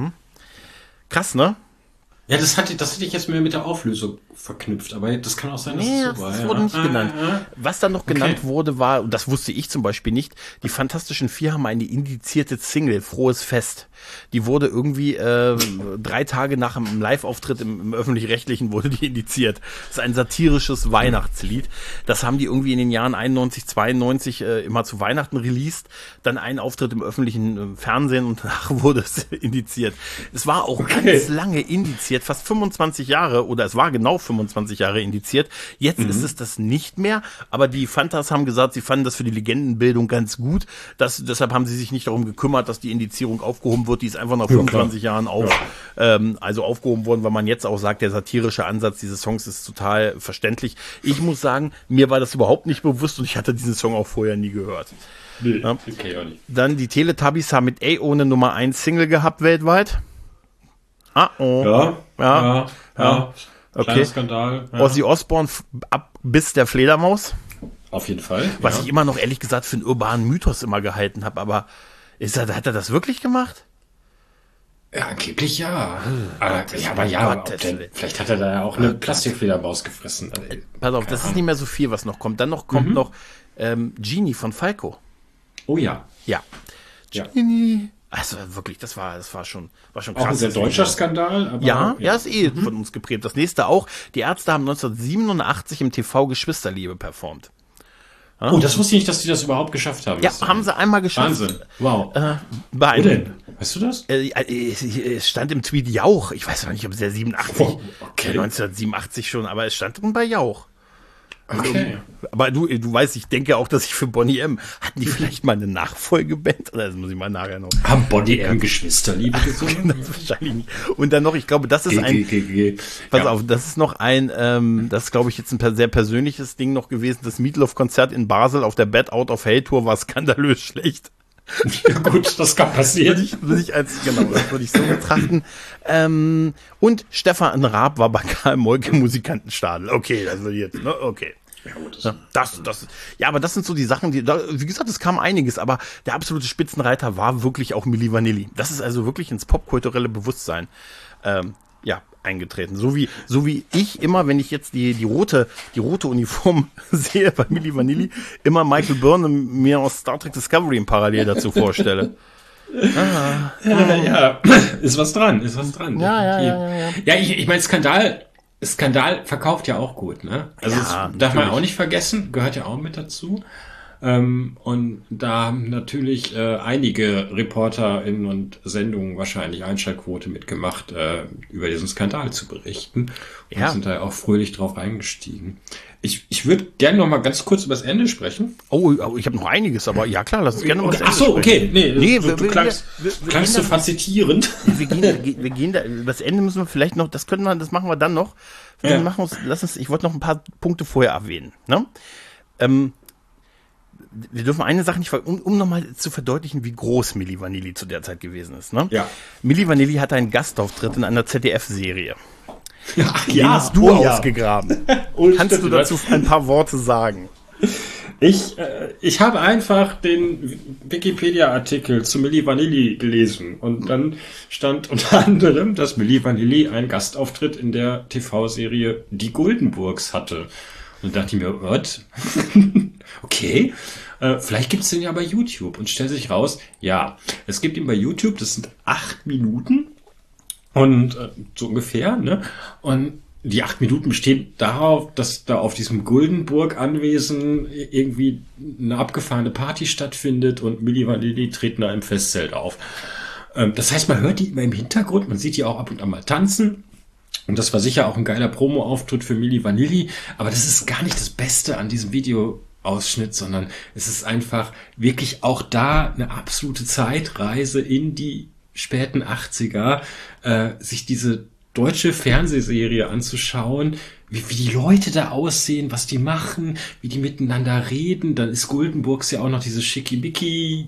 Krass, ne? Ja, das hatte ich jetzt mehr mit der Auflösung verknüpft, aber das kann auch sein, dass es so war. Das wurde nicht genannt. Was dann noch genannt wurde, war, und das wusste ich zum Beispiel nicht, die Fantastischen Vier haben eine indizierte Single, Frohes Fest. Die wurde irgendwie 3 Tage nach einem Live-Auftritt im Öffentlich-Rechtlichen wurde die indiziert. Das ist ein satirisches Weihnachtslied. Das haben die irgendwie in den Jahren 91, 92 immer zu Weihnachten released. Dann einen Auftritt im öffentlichen Fernsehen und danach wurde es indiziert. Es war auch ganz lange indiziert, fast 25 Jahre, oder es war genau 25 Jahre indiziert. Jetzt ist es das nicht mehr, aber die Fantas haben gesagt, sie fanden das für die Legendenbildung ganz gut. Deshalb haben sie sich nicht darum gekümmert, dass die Indizierung aufgehoben wird. Die ist einfach nach 25 Jahren aufgehoben worden, weil man jetzt auch sagt, der satirische Ansatz dieses Songs ist total verständlich. Ich muss sagen, mir war das überhaupt nicht bewusst und ich hatte diesen Song auch vorher nie gehört. Nee, okay, auch nicht. Dann die Teletubbies haben mit ohne Nummer 1 Single gehabt weltweit. Ja. Okay. Skandal. Ja. Ozzy Osbourne ab bis der Fledermaus. Auf jeden Fall. Was ich immer noch ehrlich gesagt für einen urbanen Mythos immer gehalten habe, aber hat er das wirklich gemacht? Ja, angeblich ja. Vielleicht hat er da ja auch eine Plastikfledermaus gefressen. Pass auf, das ist nicht mehr so viel, was noch kommt. Dann kommt noch Genie von Falco. Oh ja. Ja. Genie. Also wirklich, das war schon krass. Auch ein sehr deutscher Skandal. Aber, ja, ist von uns geprägt. Das nächste auch. Die Ärzte haben 1987 im TV Geschwisterliebe performt. Oh, das wusste ich nicht, dass die das überhaupt geschafft haben. Ja, haben sie einmal geschafft. Wahnsinn. Wow. Wo denn? Weißt du das? Es stand im Tweet Jauch. Ich weiß noch nicht, ob es der 1987 schon, aber es stand drin bei Jauch. Okay. Aber du weißt, ich denke auch, dass ich für Boney M. Hatten die vielleicht mal eine Nachfolgeband? Oder das muss ich mal nachher noch. Haben Boney M. Geschwisterliebe gesungen? Das wahrscheinlich nicht. Und dann noch, ich glaube, das ist Pass auf, das ist noch das ist, glaube ich, jetzt ein sehr persönliches Ding noch gewesen. Das Meatloaf-Konzert in Basel auf der Bad Out of Hell Tour war skandalös schlecht. Ja gut, das kann passieren. Das würde ich so betrachten. Und Stefan Raab war bei Karl Molke Musikantenstadel. Okay, also jetzt, ne? Okay. Aber das sind so die Sachen, wie gesagt, es kam einiges, aber der absolute Spitzenreiter war wirklich auch Milli Vanilli. Das ist also wirklich ins popkulturelle Bewusstsein eingetreten. So wie ich immer, wenn ich jetzt die rote Uniform sehe bei Milli Vanilli, immer Michael Byrne mir aus Star Trek Discovery im Parallel dazu vorstelle. Ja, ist was dran. Ja, ich meine, Skandal verkauft ja auch gut, ne? Also Ja, das darf man auch nicht vergessen, gehört ja auch mit dazu. Und da haben natürlich einige ReporterInnen und Sendungen wahrscheinlich Einschaltquote mitgemacht, über diesen Skandal zu berichten. Und sind da auch fröhlich drauf eingestiegen. Ich würde gerne noch mal ganz kurz über das Ende sprechen. Oh, ich habe noch einiges, aber ja klar, lass uns gerne mal das Ende sprechen. Okay. Nee, du klangst so fazitierend. Wir gehen da, über das Ende müssen wir vielleicht noch, das machen wir dann noch. Ich wollte noch ein paar Punkte vorher erwähnen, ne? Wir dürfen eine Sache nicht, um nochmal zu verdeutlichen, wie groß Milli Vanilli zu der Zeit gewesen ist, ne? Ja. Milli Vanilli hatte einen Gastauftritt in einer ZDF-Serie. Den hast du ausgegraben. Kannst du dazu ein paar Worte sagen? Ich habe einfach den Wikipedia-Artikel zu Milli Vanilli gelesen und dann stand unter anderem, dass Milli Vanilli einen Gastauftritt in der TV-Serie Die Guldenburgs hatte. Und dachte ich mir, was? Okay, vielleicht gibt's den ja bei YouTube und stellt sich raus, ja, es gibt ihn bei YouTube, das sind 8 Minuten und so ungefähr, ne? Und die 8 Minuten bestehen darauf, dass da auf diesem Guldenburg-Anwesen irgendwie eine abgefahrene Party stattfindet und Milli Vanilli treten da im Festzelt auf. Das heißt, man hört die immer im Hintergrund, man sieht die auch ab und an mal tanzen. Und das war sicher auch ein geiler Promo-Auftritt für Milli Vanilli, aber das ist gar nicht das Beste an diesem Videoausschnitt, sondern es ist einfach wirklich auch da eine absolute Zeitreise in die späten 80er, sich diese deutsche Fernsehserie anzuschauen, wie die Leute da aussehen, was die machen, wie die miteinander reden. Dann ist Guldenburgs ja auch noch diese Schickimicki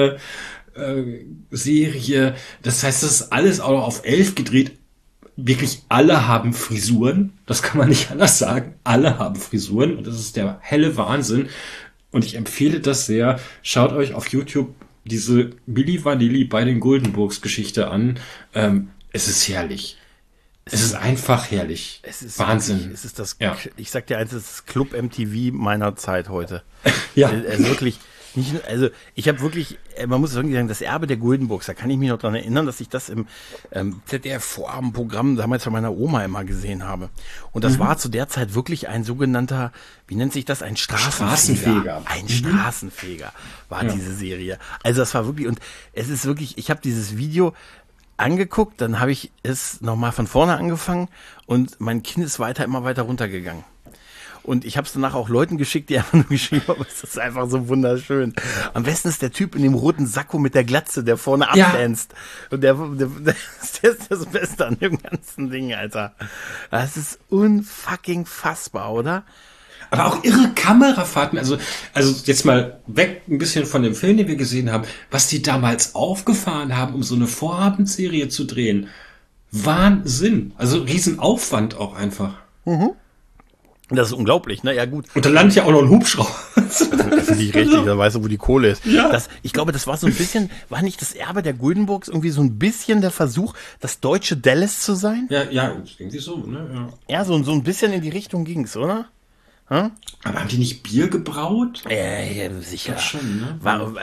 Serie. Das heißt, das ist alles auch noch auf 11 gedreht. Wirklich alle haben Frisuren. Das kann man nicht anders sagen. Alle haben Frisuren. Und das ist der helle Wahnsinn. Und ich empfehle das sehr. Schaut euch auf YouTube diese Milli Vanilli bei den Guldenburgs Geschichte an. Es ist herrlich. Es ist einfach herrlich. Es ist Wahnsinn. Wirklich, es ist das, ich sag dir eins, es ist Club MTV meiner Zeit heute. Ja. Wirklich. Also ich habe wirklich, man muss irgendwie sagen, das Erbe der Guldenburgs, da kann ich mich noch dran erinnern, dass ich das im ZDF-Vorabendprogramm damals von meiner Oma immer gesehen habe. Und das war zu der Zeit wirklich ein sogenannter, wie nennt sich das, ein Straßenfeger. Ein Straßenfeger war diese Serie. Also das war wirklich, und es ist wirklich, ich habe dieses Video angeguckt, dann habe ich es nochmal von vorne angefangen und mein Kind ist immer weiter runtergegangen. Und ich habe es danach auch Leuten geschickt, die einfach nur geschrieben haben, es ist einfach so wunderschön. Am besten ist der Typ in dem roten Sakko mit der Glatze, der vorne abdanzt. Und der ist das Beste an dem ganzen Ding, Alter. Das ist unfucking fassbar, oder? Aber auch irre Kamerafahrten, also jetzt mal weg ein bisschen von dem Film, den wir gesehen haben, was die damals aufgefahren haben, um so eine Vorabendserie zu drehen. Wahnsinn. Also Riesenaufwand auch einfach. Das ist unglaublich, ne? Ja, gut. Und da landet ja auch noch ein Hubschrauber. Das finde ich richtig, da weißt du, wo die Kohle ist. Ja. Ich glaube, das war so ein bisschen, war nicht das Erbe der Guldenburgs irgendwie so ein bisschen der Versuch, das deutsche Dallas zu sein? Ja, irgendwie so, ne? Ja, so ein bisschen in die Richtung ging's, oder? Hm? Aber haben die nicht Bier gebraut? Ja, sicher. Das schon, ne?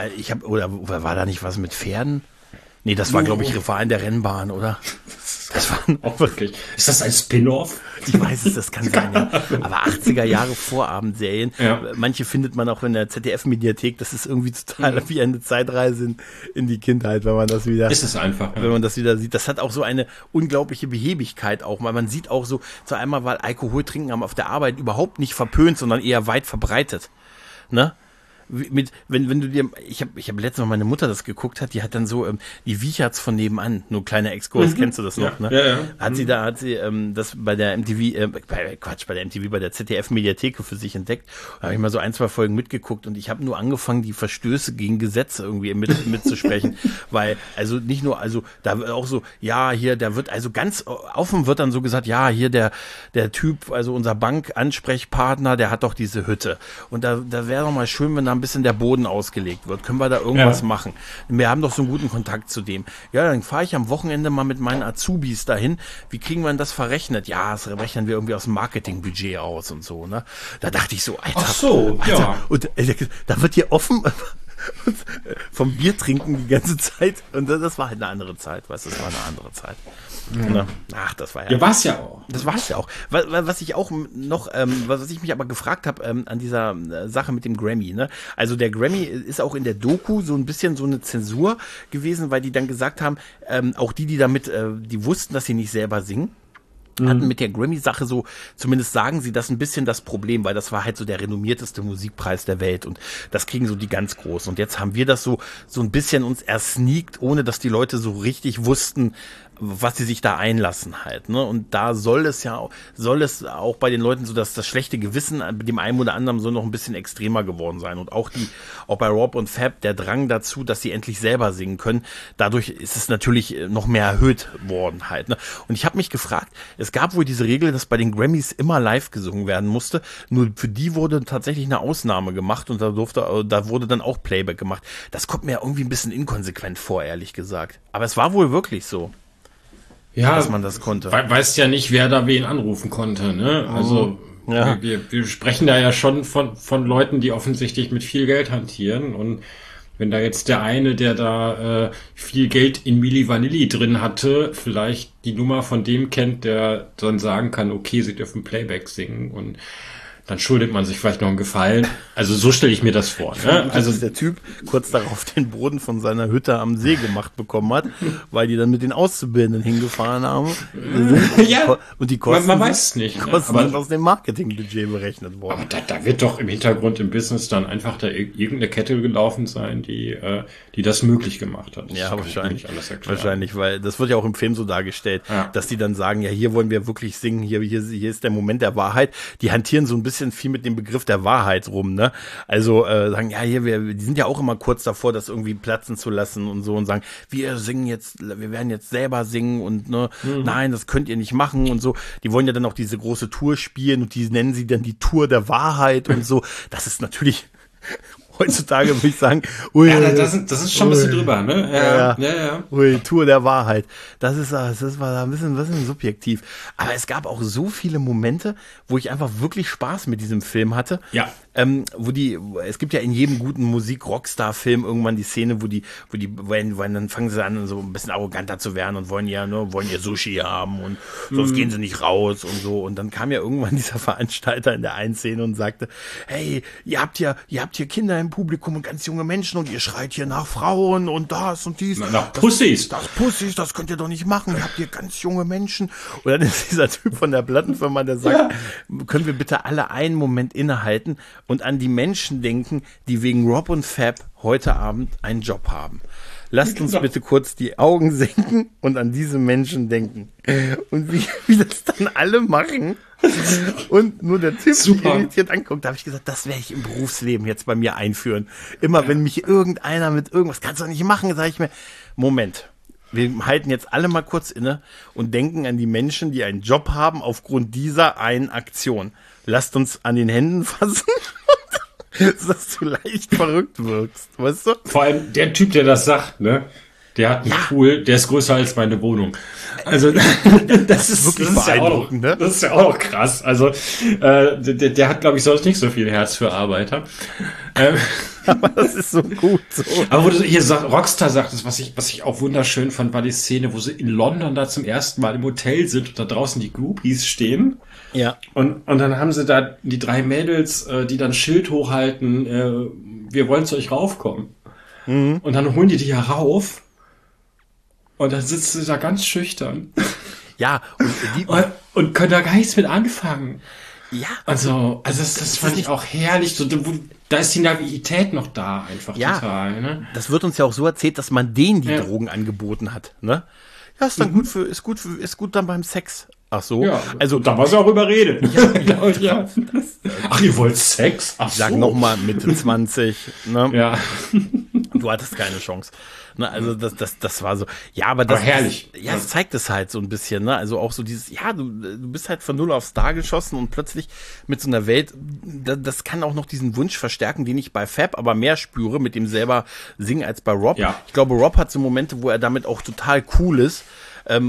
War da nicht was mit Pferden? Nee, das war, glaube ich, Fahren der Rennbahn, oder? Das war auch wirklich. Ist das ein Spin-off? Ich weiß es, das kann sein, ja. Aber 80er Jahre Vorabendserien, manche findet man auch in der ZDF-Mediathek, das ist irgendwie total wie eine Zeitreise in die Kindheit, wenn man das wieder... Ist es einfach. Wenn man das wieder sieht. Das hat auch so eine unglaubliche Behebigkeit auch, weil man sieht auch so, zu einmal, weil Alkohol trinken haben auf der Arbeit überhaupt nicht verpönt, sondern eher weit verbreitet. Ne? wenn du dir, ich hab letztes Mal meine Mutter das geguckt hat, die hat dann so, die Wicherts von nebenan, nur kleiner Exkurs, kennst du das noch, ne? Ja. Hat sie das bei der MTV, bei der ZDF-Mediathek für sich entdeckt. Da habe ich mal so 1, 2 Folgen mitgeguckt und ich habe nur angefangen, die Verstöße gegen Gesetze irgendwie mitzusprechen, weil, also nicht nur, also da wird auch so, ja, hier, der wird, also ganz offen wird dann so gesagt, ja, hier der Typ, also unser Bankansprechpartner, der hat doch diese Hütte. Und da wäre doch mal schön, wenn da ein bisschen der Boden ausgelegt wird. Können wir da irgendwas machen? Wir haben doch so einen guten Kontakt zu dem. Ja, dann fahre ich am Wochenende mal mit meinen Azubis dahin. Wie kriegen wir denn das verrechnet? Ja, das rechnen wir irgendwie aus dem Marketingbudget aus und so, ne? Da dachte ich so, Alter. Ach so, Alter, ja. Und da wird hier offen vom Bier trinken die ganze Zeit. Und das war halt eine andere Zeit, weißt du, das war eine andere Zeit. Ja. Ach, das war ja. Ja, war's ja auch. Das war's ja auch. Was ich auch noch, was ich mich aber gefragt habe an dieser Sache mit dem Grammy, ne? Also der Grammy ist auch in der Doku so ein bisschen so eine Zensur gewesen, weil die dann gesagt haben, auch die damit, die wussten, dass sie nicht selber singen, hatten mit der Grammy-Sache so, zumindest sagen sie das ein bisschen das Problem, weil das war halt so der renommierteste Musikpreis der Welt und das kriegen so die ganz Großen. Und jetzt haben wir das so ein bisschen uns ersneakt, ohne dass die Leute so richtig wussten, was sie sich da einlassen halt, ne? Und da soll es auch bei den Leuten so, dass das schlechte Gewissen bei dem einen oder anderen so noch ein bisschen extremer geworden sein und auch bei Rob und Fab der Drang dazu, dass sie endlich selber singen können, dadurch ist es natürlich noch mehr erhöht worden halt, ne? Und ich habe mich gefragt, es gab wohl diese Regel, dass bei den Grammys immer live gesungen werden musste, nur für die wurde tatsächlich eine Ausnahme gemacht und da wurde dann auch Playback gemacht. Das kommt mir irgendwie ein bisschen inkonsequent vor, ehrlich gesagt. Aber es war wohl wirklich so. Ja, dass man das konnte. Weißt ja nicht, wer da wen anrufen konnte, ne? Also wir sprechen da ja schon von Leuten, die offensichtlich mit viel Geld hantieren und wenn da jetzt der eine, der da viel Geld in Milli Vanilli drin hatte, vielleicht die Nummer von dem kennt, der dann sagen kann, okay, sie dürfen Playback singen und dann schuldet man sich vielleicht noch einen Gefallen. Also so stelle ich mir das vor. Ne? Also dass der Typ kurz darauf den Boden von seiner Hütte am See gemacht bekommen hat, weil die dann mit den Auszubildenden hingefahren haben. Ja, und die Kosten, man weiß es nicht. Kosten sind aus dem Marketingbudget berechnet worden. Aber da wird doch im Hintergrund im Business dann einfach da irgendeine Kette gelaufen sein, die das möglich gemacht hat. Das ja, wahrscheinlich, weil das wird ja auch im Film so dargestellt, dass die dann sagen, ja, hier wollen wir wirklich singen, hier ist der Moment der Wahrheit. Die hantieren so ein bisschen viel mit dem Begriff der Wahrheit rum, ne? Also sagen, ja, hier, die sind ja auch immer kurz davor, das irgendwie platzen zu lassen und so und sagen, wir werden jetzt selber singen und ne, nein, das könnt ihr nicht machen und so. Die wollen ja dann auch diese große Tour spielen und die nennen sie dann die Tour der Wahrheit und so. Das ist natürlich heutzutage, würde ich sagen, das ist schon ein bisschen drüber, ne? Ja. Ui, Tour der Wahrheit. Das war da ein bisschen subjektiv. Aber es gab auch so viele Momente, wo ich einfach wirklich Spaß mit diesem Film hatte. Ja. Es gibt ja in jedem guten Musik-Rockstar-Film irgendwann die Szene, wo dann fangen sie an, so ein bisschen arroganter zu werden und wollen ihr Sushi haben und sonst gehen sie nicht raus und so. Und dann kam ja irgendwann dieser Veranstalter in der einen Szene und sagte, hey, ihr habt hier Kinder im Publikum und ganz junge Menschen und ihr schreit hier nach Frauen und das und dies. Nach Pussys. Pussys, das könnt ihr doch nicht machen. Ihr habt hier ganz junge Menschen. Und dann ist dieser Typ von der Plattenfirma, der sagt, können wir bitte alle einen Moment innehalten und an die Menschen denken, die wegen Rob und Fab heute Abend einen Job haben. Lasst uns bitte kurz die Augen senken und an diese Menschen denken. Und wie das dann alle machen und nur der Typ sich irritiert anguckt, da habe ich gesagt, das werde ich im Berufsleben jetzt bei mir einführen. Immer wenn mich irgendeiner mit irgendwas, kannst du doch nicht machen, sage ich mir, Moment. Wir halten jetzt alle mal kurz inne und denken an die Menschen, die einen Job haben aufgrund dieser einen Aktion. Lasst uns an den Händen fassen, dass du leicht verrückt wirkst, weißt du? Vor allem der Typ, der das sagt, ne? Der hat einen Pool, der ist größer als meine Wohnung. Also das ist wirklich beeindruckend, ne? Das ist ja auch krass. Also der hat, glaube ich, sonst nicht so viel Herz für Arbeiter. Aber das ist so gut. So. Aber wo du hier Rockstar sagtest, was ich auch wunderschön fand, war die Szene, wo sie in London da zum ersten Mal im Hotel sind und da draußen die Groupies stehen. Ja. Und dann haben sie da die 3 Mädels, die dann Schild hochhalten, wir wollen zu euch raufkommen. Mhm. Und dann holen die ja rauf. Und dann sitzt sie da ganz schüchtern. Ja, und können da gar nichts mit anfangen. Ja. Also das fand ich auch herrlich. So, da ist die Naivität noch da, einfach total. Ne? Das wird uns ja auch so erzählt, dass man denen die Drogen angeboten hat. Ne? Ja, ist dann ist gut dann beim Sex. Ach so. Ja, also da war sie auch überredet. Ja. Ach, ihr wollt Sex? Ach ich sag so. nochmal Mitte 20. Ne? Ja. Du hattest keine Chance. Ne, also das war so. Ja, aber das herrlich. Es zeigt es halt so ein bisschen. Ne? Also auch so dieses, du bist halt von 0 auf Star geschossen und plötzlich mit so einer Welt, das kann auch noch diesen Wunsch verstärken, den ich bei Fab aber mehr spüre, mit dem selber singen als bei Rob. Ja. Ich glaube, Rob hat so Momente, wo er damit auch total cool ist. Er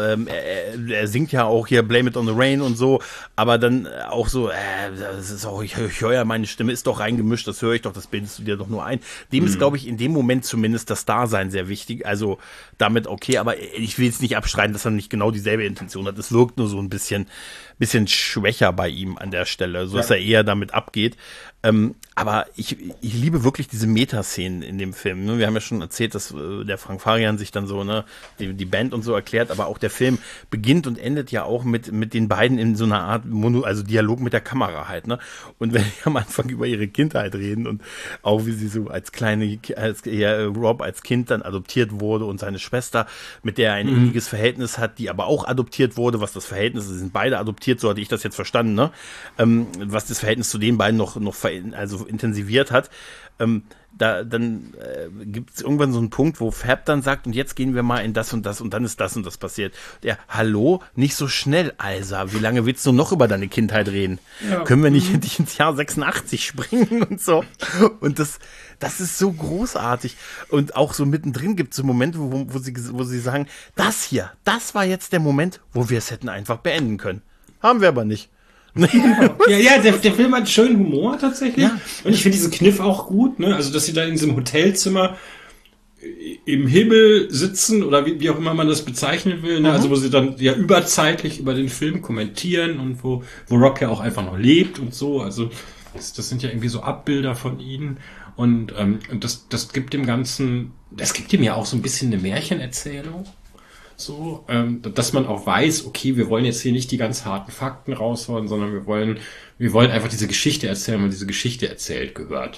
singt ja auch hier Blame It on the Rain und so, aber dann auch so, das ist auch, ich höre ja, meine Stimme ist doch reingemischt, das höre ich doch, das bildest du dir doch nur ein. Dem ist, glaube ich, in dem Moment zumindest das Dasein sehr wichtig, also damit okay, aber ich will jetzt nicht abstreiten, dass er nicht genau dieselbe Intention hat, es wirkt nur so ein bisschen schwächer bei ihm an der Stelle, so dass er eher damit abgeht. Aber ich liebe wirklich diese Metaszenen in dem Film. Ne? Wir haben ja schon erzählt, dass der Frank Farian sich dann so die Band und so erklärt, aber auch der Film beginnt und endet ja auch mit den beiden in so einer Art also Dialog mit der Kamera halt. Ne? Und wenn die am Anfang über ihre Kindheit reden und auch wie sie so Rob als Kind dann adoptiert wurde und seine Schwester, mit der er ein inniges Verhältnis hat, die aber auch adoptiert wurde, was das Verhältnis ist, sind beide adoptiert, so hatte ich das jetzt verstanden, ne? Was das Verhältnis zu den beiden noch intensiviert hat, dann gibt es irgendwann so einen Punkt, wo Fab dann sagt, und jetzt gehen wir mal in das und das und dann ist das und das passiert. Der, hallo, nicht so schnell, Alsa, wie lange willst du noch über deine Kindheit reden? Ja. Können wir nicht endlich ins Jahr 86 springen und so? Und das ist so großartig. Und auch so mittendrin gibt es so Momente, wo sie sagen, das war jetzt der Moment, wo wir es hätten einfach beenden können. Haben wir aber nicht. Ja, der Film hat schönen Humor tatsächlich. Ja. Und ich finde diesen Kniff auch gut, ne? Also, dass sie da in diesem Hotelzimmer im Himmel sitzen oder wie auch immer man das bezeichnen will, ne? Also, wo sie dann ja überzeitlich über den Film kommentieren und wo Rob ja auch einfach noch lebt und so. Also, das sind ja irgendwie so Abbilder von ihnen. Und das gibt dem Ganzen, das gibt ihm ja auch so ein bisschen eine Märchenerzählung. So, dass man auch weiß, okay, wir wollen jetzt hier nicht die ganz harten Fakten raushauen, sondern wir wollen einfach diese Geschichte erzählen, weil diese Geschichte erzählt gehört.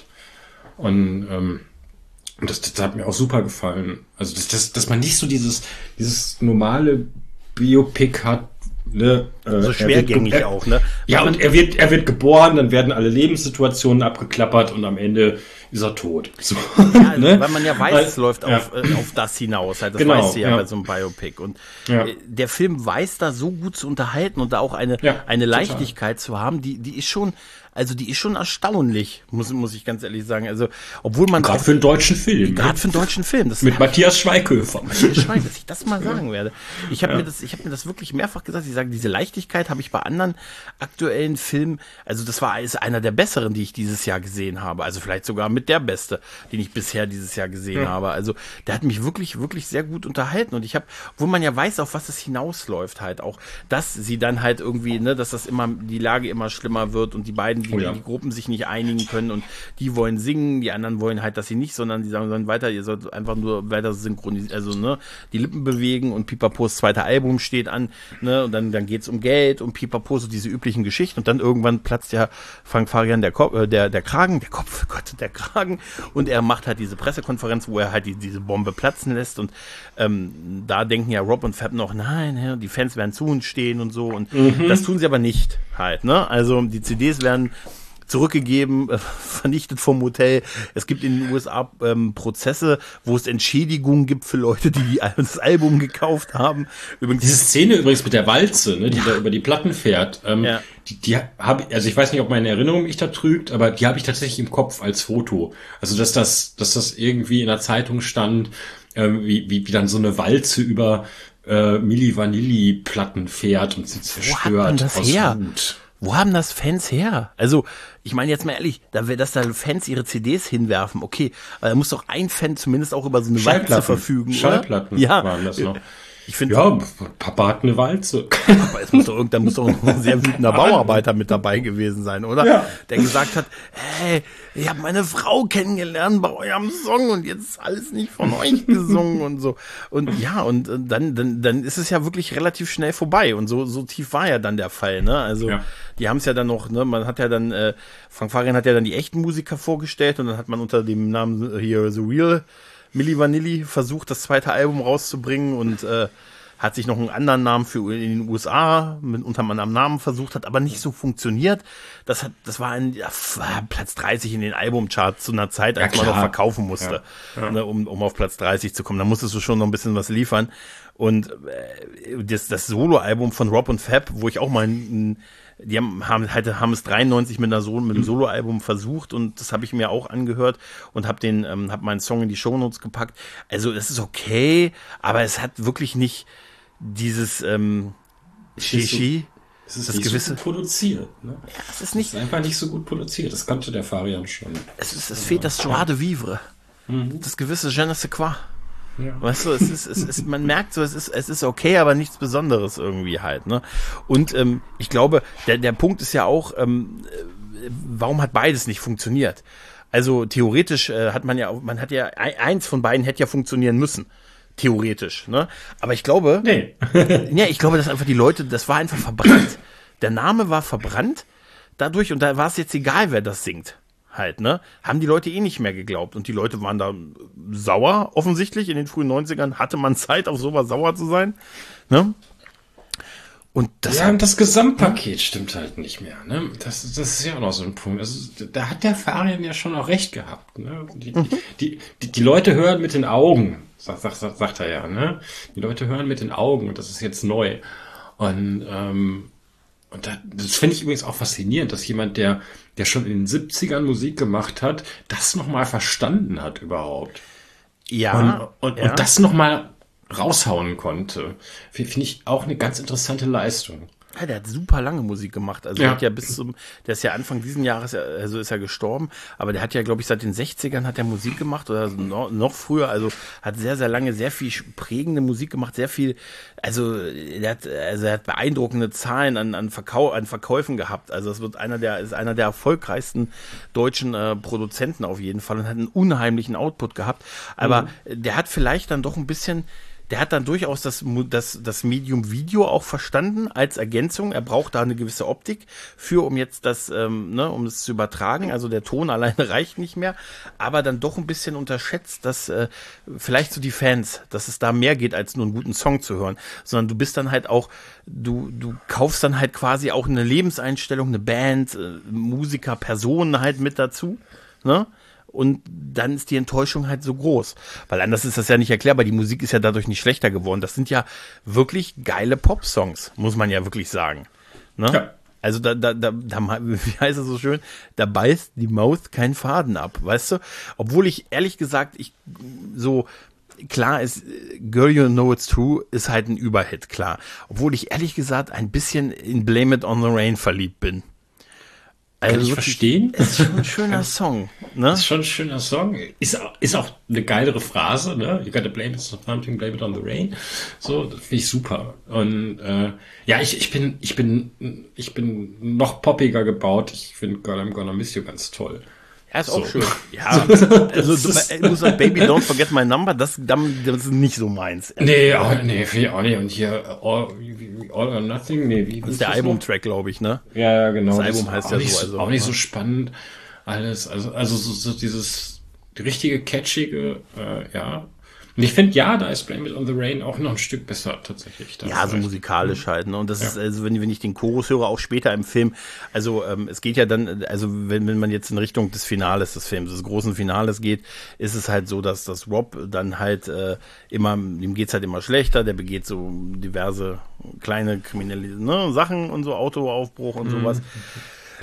Und das hat mir auch super gefallen. Also dass man nicht so dieses normale Biopic hat, ne? So schwergängig auch, ne? Ja, und er wird geboren, dann werden alle Lebenssituationen abgeklappert und am Ende ist er tot. So, ja, ne? Weil man ja weiß, es läuft auf das hinaus. Halt. Das weiß sie ja bei so einem Biopic. Und der Film weiß da so gut zu unterhalten und da auch eine Leichtigkeit zu haben, die ist schon erstaunlich, muss ich ganz ehrlich sagen. Also, obwohl man gerade für einen deutschen Film. Gerade für einen deutschen Film. Das mit Matthias Schweighöfer. Dass ich das mal sagen werde. Ich habe mir das wirklich mehrfach gesagt. Ich sage, diese Leichtigkeit habe ich bei anderen aktuellen Filmen, also das ist einer der besseren, die ich dieses Jahr gesehen habe. Also vielleicht sogar mit der beste, den ich bisher dieses Jahr gesehen habe. Also der hat mich wirklich, wirklich sehr gut unterhalten. Und wo man ja weiß, auf was es hinausläuft halt auch, dass sie dann halt irgendwie, ne, dass die Lage immer schlimmer wird und die beiden die Gruppen sich nicht einigen können und die wollen singen, die anderen wollen halt, dass sie nicht, sondern die sagen weiter, ihr sollt einfach nur weiter synchronisieren, also ne, die Lippen bewegen und Pipapos zweite Album steht an, ne, und dann geht's um Geld und Pipapo, so diese üblichen Geschichten und dann irgendwann platzt ja Frank Farian der Kragen und er macht halt diese Pressekonferenz, wo er halt diese Bombe platzen lässt und da denken ja Rob und Fab noch, nein, die Fans werden zu uns stehen und so und das tun sie aber nicht halt, ne, also die CDs werden zurückgegeben, vernichtet vom Hotel. Es gibt in den USA Prozesse, wo es Entschädigungen gibt für Leute, die das Album gekauft haben. Übrigens, diese Szene übrigens mit der Walze, ne, die da über die Platten fährt, die habe ich, also ich weiß nicht, ob meine Erinnerung mich da trügt, aber die habe ich tatsächlich im Kopf als Foto. Also dass das irgendwie in der Zeitung stand, wie dann so eine Walze über Milli Vanilli Platten fährt und sie zerstört. Wo hat man das her? Wut. Wo haben das Fans her? Also, ich meine jetzt mal ehrlich, dass da Fans ihre CDs hinwerfen, okay, aber da muss doch ein Fan zumindest auch über so eine Walze verfügen, Schallplatten oder? waren das noch. Ich finde, Ja, Papa hat eine Walze. aber da muss doch ein sehr wütender Bauarbeiter mit dabei gewesen sein, oder? Ja. Der gesagt hat, hey, ich habe meine Frau kennengelernt bei eurem Song und jetzt ist alles nicht von euch gesungen und so. Und ja, und dann ist es ja wirklich relativ schnell vorbei. Und so tief war ja dann der Fall, ne? Also, Ja. die haben es ja dann noch, ne, man hat ja dann, Frank Farian hat ja dann die echten Musiker vorgestellt und dann hat man unter dem Namen hier The Real Milli Vanilli versucht, das zweite Album rauszubringen und hat sich noch einen anderen Namen für in den USA unter einem anderen Namen versucht, hat aber nicht so funktioniert. Das war Platz 30 in den Albumcharts zu einer Zeit, als man noch verkaufen musste, ne, um auf Platz 30 zu kommen. Da musstest du schon noch ein bisschen was liefern. Und das Soloalbum von Rob und Fab, wo ich auch mal die haben es 93 mit einem Soloalbum versucht und das habe ich mir auch angehört und habe meinen Song in die Shownotes gepackt. Also das ist okay, aber es hat wirklich nicht dieses Shishi. Es ist das nicht gewisse so gut produziert. Ne? Ja, es ist Es nicht. ist einfach nicht so gut produziert. Das kannte der Farian schon. Es fehlt das Joie de Vivre. Das gewisse Je ne sais quoi. Ja. Weißt du, man merkt so, es ist okay, aber nichts Besonderes irgendwie halt, ne? Und ich glaube, der Punkt ist ja auch, warum hat beides nicht funktioniert? Also theoretisch man hat ja eins von beiden hätte ja funktionieren müssen. Theoretisch, ne? Aber ich glaube, Nee. ja, ich glaube, dass einfach die Leute, das war einfach verbrannt. Der Name war verbrannt dadurch und da war es jetzt egal, wer das singt. Halt, ne? Haben die Leute eh nicht mehr geglaubt. Und die Leute waren da sauer, offensichtlich. In den frühen 90ern hatte man Zeit, auf sowas sauer zu sein. Ne? Und das Ja, und das Gesamtpaket stimmt halt nicht mehr. Ne? Das ist ja auch noch so ein Punkt. Also, da hat der Farian ja schon auch recht gehabt. Ne? Die Leute hören mit den Augen, sagt er ja. Ne? Die Leute hören mit den Augen und das ist jetzt neu. Und das finde ich übrigens auch faszinierend, dass jemand, der schon in den 70ern Musik gemacht hat, das nochmal verstanden hat überhaupt. ja, Und ja. das nochmal raushauen konnte. Finde ich auch eine ganz interessante Leistung. Ja, der hat super lange Musik gemacht. Also Ja. der hat ja der ist ja Anfang diesen Jahres, also ist er gestorben, aber der hat ja, glaube ich, seit den 60ern hat er Musik gemacht oder noch früher, also hat sehr, sehr lange sehr viel prägende Musik gemacht, sehr viel, er hat beeindruckende Zahlen an Verkäufen gehabt. Also es ist einer der erfolgreichsten deutschen Produzenten auf jeden Fall und hat einen unheimlichen Output gehabt. Aber der hat vielleicht dann doch ein bisschen. Der hat dann durchaus das Medium Video auch verstanden als Ergänzung. Er braucht da eine gewisse Optik um jetzt um das zu übertragen. Also der Ton alleine reicht nicht mehr, aber dann doch ein bisschen unterschätzt, dass vielleicht so die Fans, dass es da mehr geht, als nur einen guten Song zu hören, sondern du bist dann halt auch, du kaufst dann halt quasi auch eine Lebenseinstellung, eine Band, Musiker, Personen halt mit dazu, ne? Und dann ist die Enttäuschung halt so groß. Weil anders ist das ja nicht erklärbar. Die Musik ist ja dadurch nicht schlechter geworden. Das sind ja wirklich geile Pop-Songs, muss man ja wirklich sagen. Ne? Ja. Also wie heißt es so schön? Da beißt die Maus keinen Faden ab, weißt du? Obwohl ich ehrlich gesagt, klar ist, Girl You Know It's True ist halt ein Überhit, klar. Obwohl ich ehrlich gesagt ein bisschen in Blame It on the Rain verliebt bin. Kann ich verstehen. Ist schon ein schöner Song, ne? Ist schon ein schöner Song. Ist auch eine geilere Phrase, ne? You gotta blame it on something, blame it on the rain. So, das finde ich super. Und ja, ich bin noch poppiger gebaut. Ich finde Girl I'm Gonna Miss You ganz toll. Ja, ist auch schön. Ja, also du sagst Baby Don't Forget My Number, das ist nicht so meins. Nee, finde ich auch nicht. Und hier All or Nothing, wie das ist der Albumtrack, glaube ich, ne? Ja, genau. Das Album heißt ja so. Also, auch nicht so spannend alles. Also so dieses richtige catchige, ja. Und ich finde, ja, da ist Blame It on the Rain auch noch ein Stück besser tatsächlich. Ja, so musikalisch halt. Ne? Und das ist, also wenn ich den Chorus höre, auch später im Film, also es geht ja dann, also wenn man jetzt in Richtung des Finales des Films, des großen Finales geht, ist es halt so, dass das Rob dann halt ihm geht's halt immer schlechter, der begeht so diverse kleine kriminelle Sachen und so, Autoaufbruch und sowas.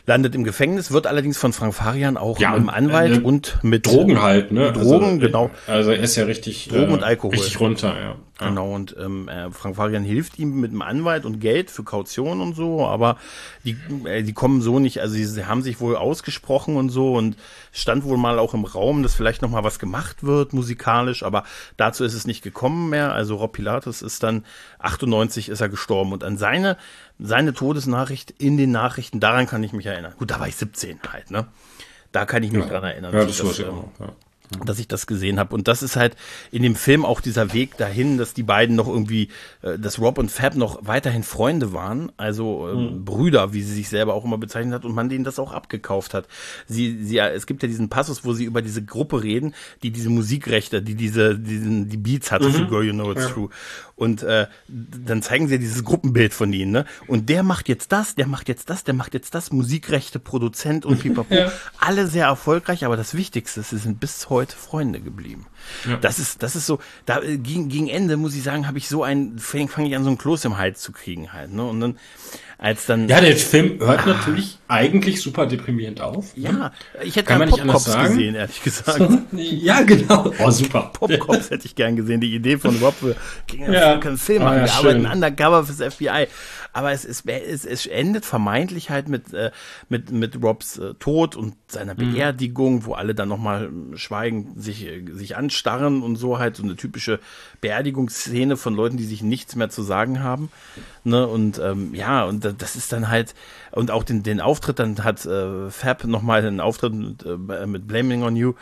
landet im Gefängnis, wird allerdings von Frank Farian auch mit dem Anwalt und mit Drogen halt, ne? Drogen, also, genau. Also er ist ja richtig Drogen und Alkohol. Richtig runter, ja. Genau, und Frank Farian hilft ihm mit dem Anwalt und Geld für Kaution und so, aber die kommen so nicht, also sie haben sich wohl ausgesprochen und so und stand wohl mal auch im Raum, dass vielleicht noch mal was gemacht wird musikalisch, aber dazu ist es nicht gekommen mehr. Also Rob Pilatus ist dann 98 ist er gestorben und an seine Todesnachricht in den Nachrichten, daran kann ich mich erinnern. Gut, da war ich 17 halt, ne? Da kann ich mich dran erinnern. Ja, das weiß ich auch. Ja. Dass ich das gesehen habe. Und das ist halt in dem Film auch dieser Weg dahin, dass die beiden noch irgendwie, dass Rob und Fab noch weiterhin Freunde waren, also Brüder, wie sie sich selber auch immer bezeichnet hat und man denen das auch abgekauft hat. Es gibt ja diesen Passus, wo sie über diese Gruppe reden, die diese Musikrechte, die die Beats hatte für Girl You Know It's True. Und dann zeigen sie dieses Gruppenbild von ihnen, ne? Und der macht jetzt das, der macht jetzt das, der macht jetzt das, Musikrechte, Produzent und pipapo. Ja. Alle sehr erfolgreich, aber das Wichtigste ist, sie sind bis heute Freunde geblieben. Ja. Das ist so, da gegen Ende, muss ich sagen, habe ich fange ich an, so ein Kloß im Hals zu kriegen halt, ne? Und dann, ja, der Film hört natürlich eigentlich super deprimierend auf. Ja, ich hätte gerne Popcops gesehen, ehrlich gesagt. Ja, genau. Oh, super. Popcops hätte ich gern gesehen. Die Idee von Rob können Film machen. Wir arbeiten undercover fürs FBI. Aber es endet vermeintlich halt mit Robs Tod und seiner Beerdigung, wo alle dann nochmal schweigend sich anstarren und so halt so eine typische Beerdigungsszene von Leuten, die sich nichts mehr zu sagen haben. Ne? Und und das ist dann halt, und auch den Auftritt, dann hat Fab nochmal einen Auftritt mit Blaming on You,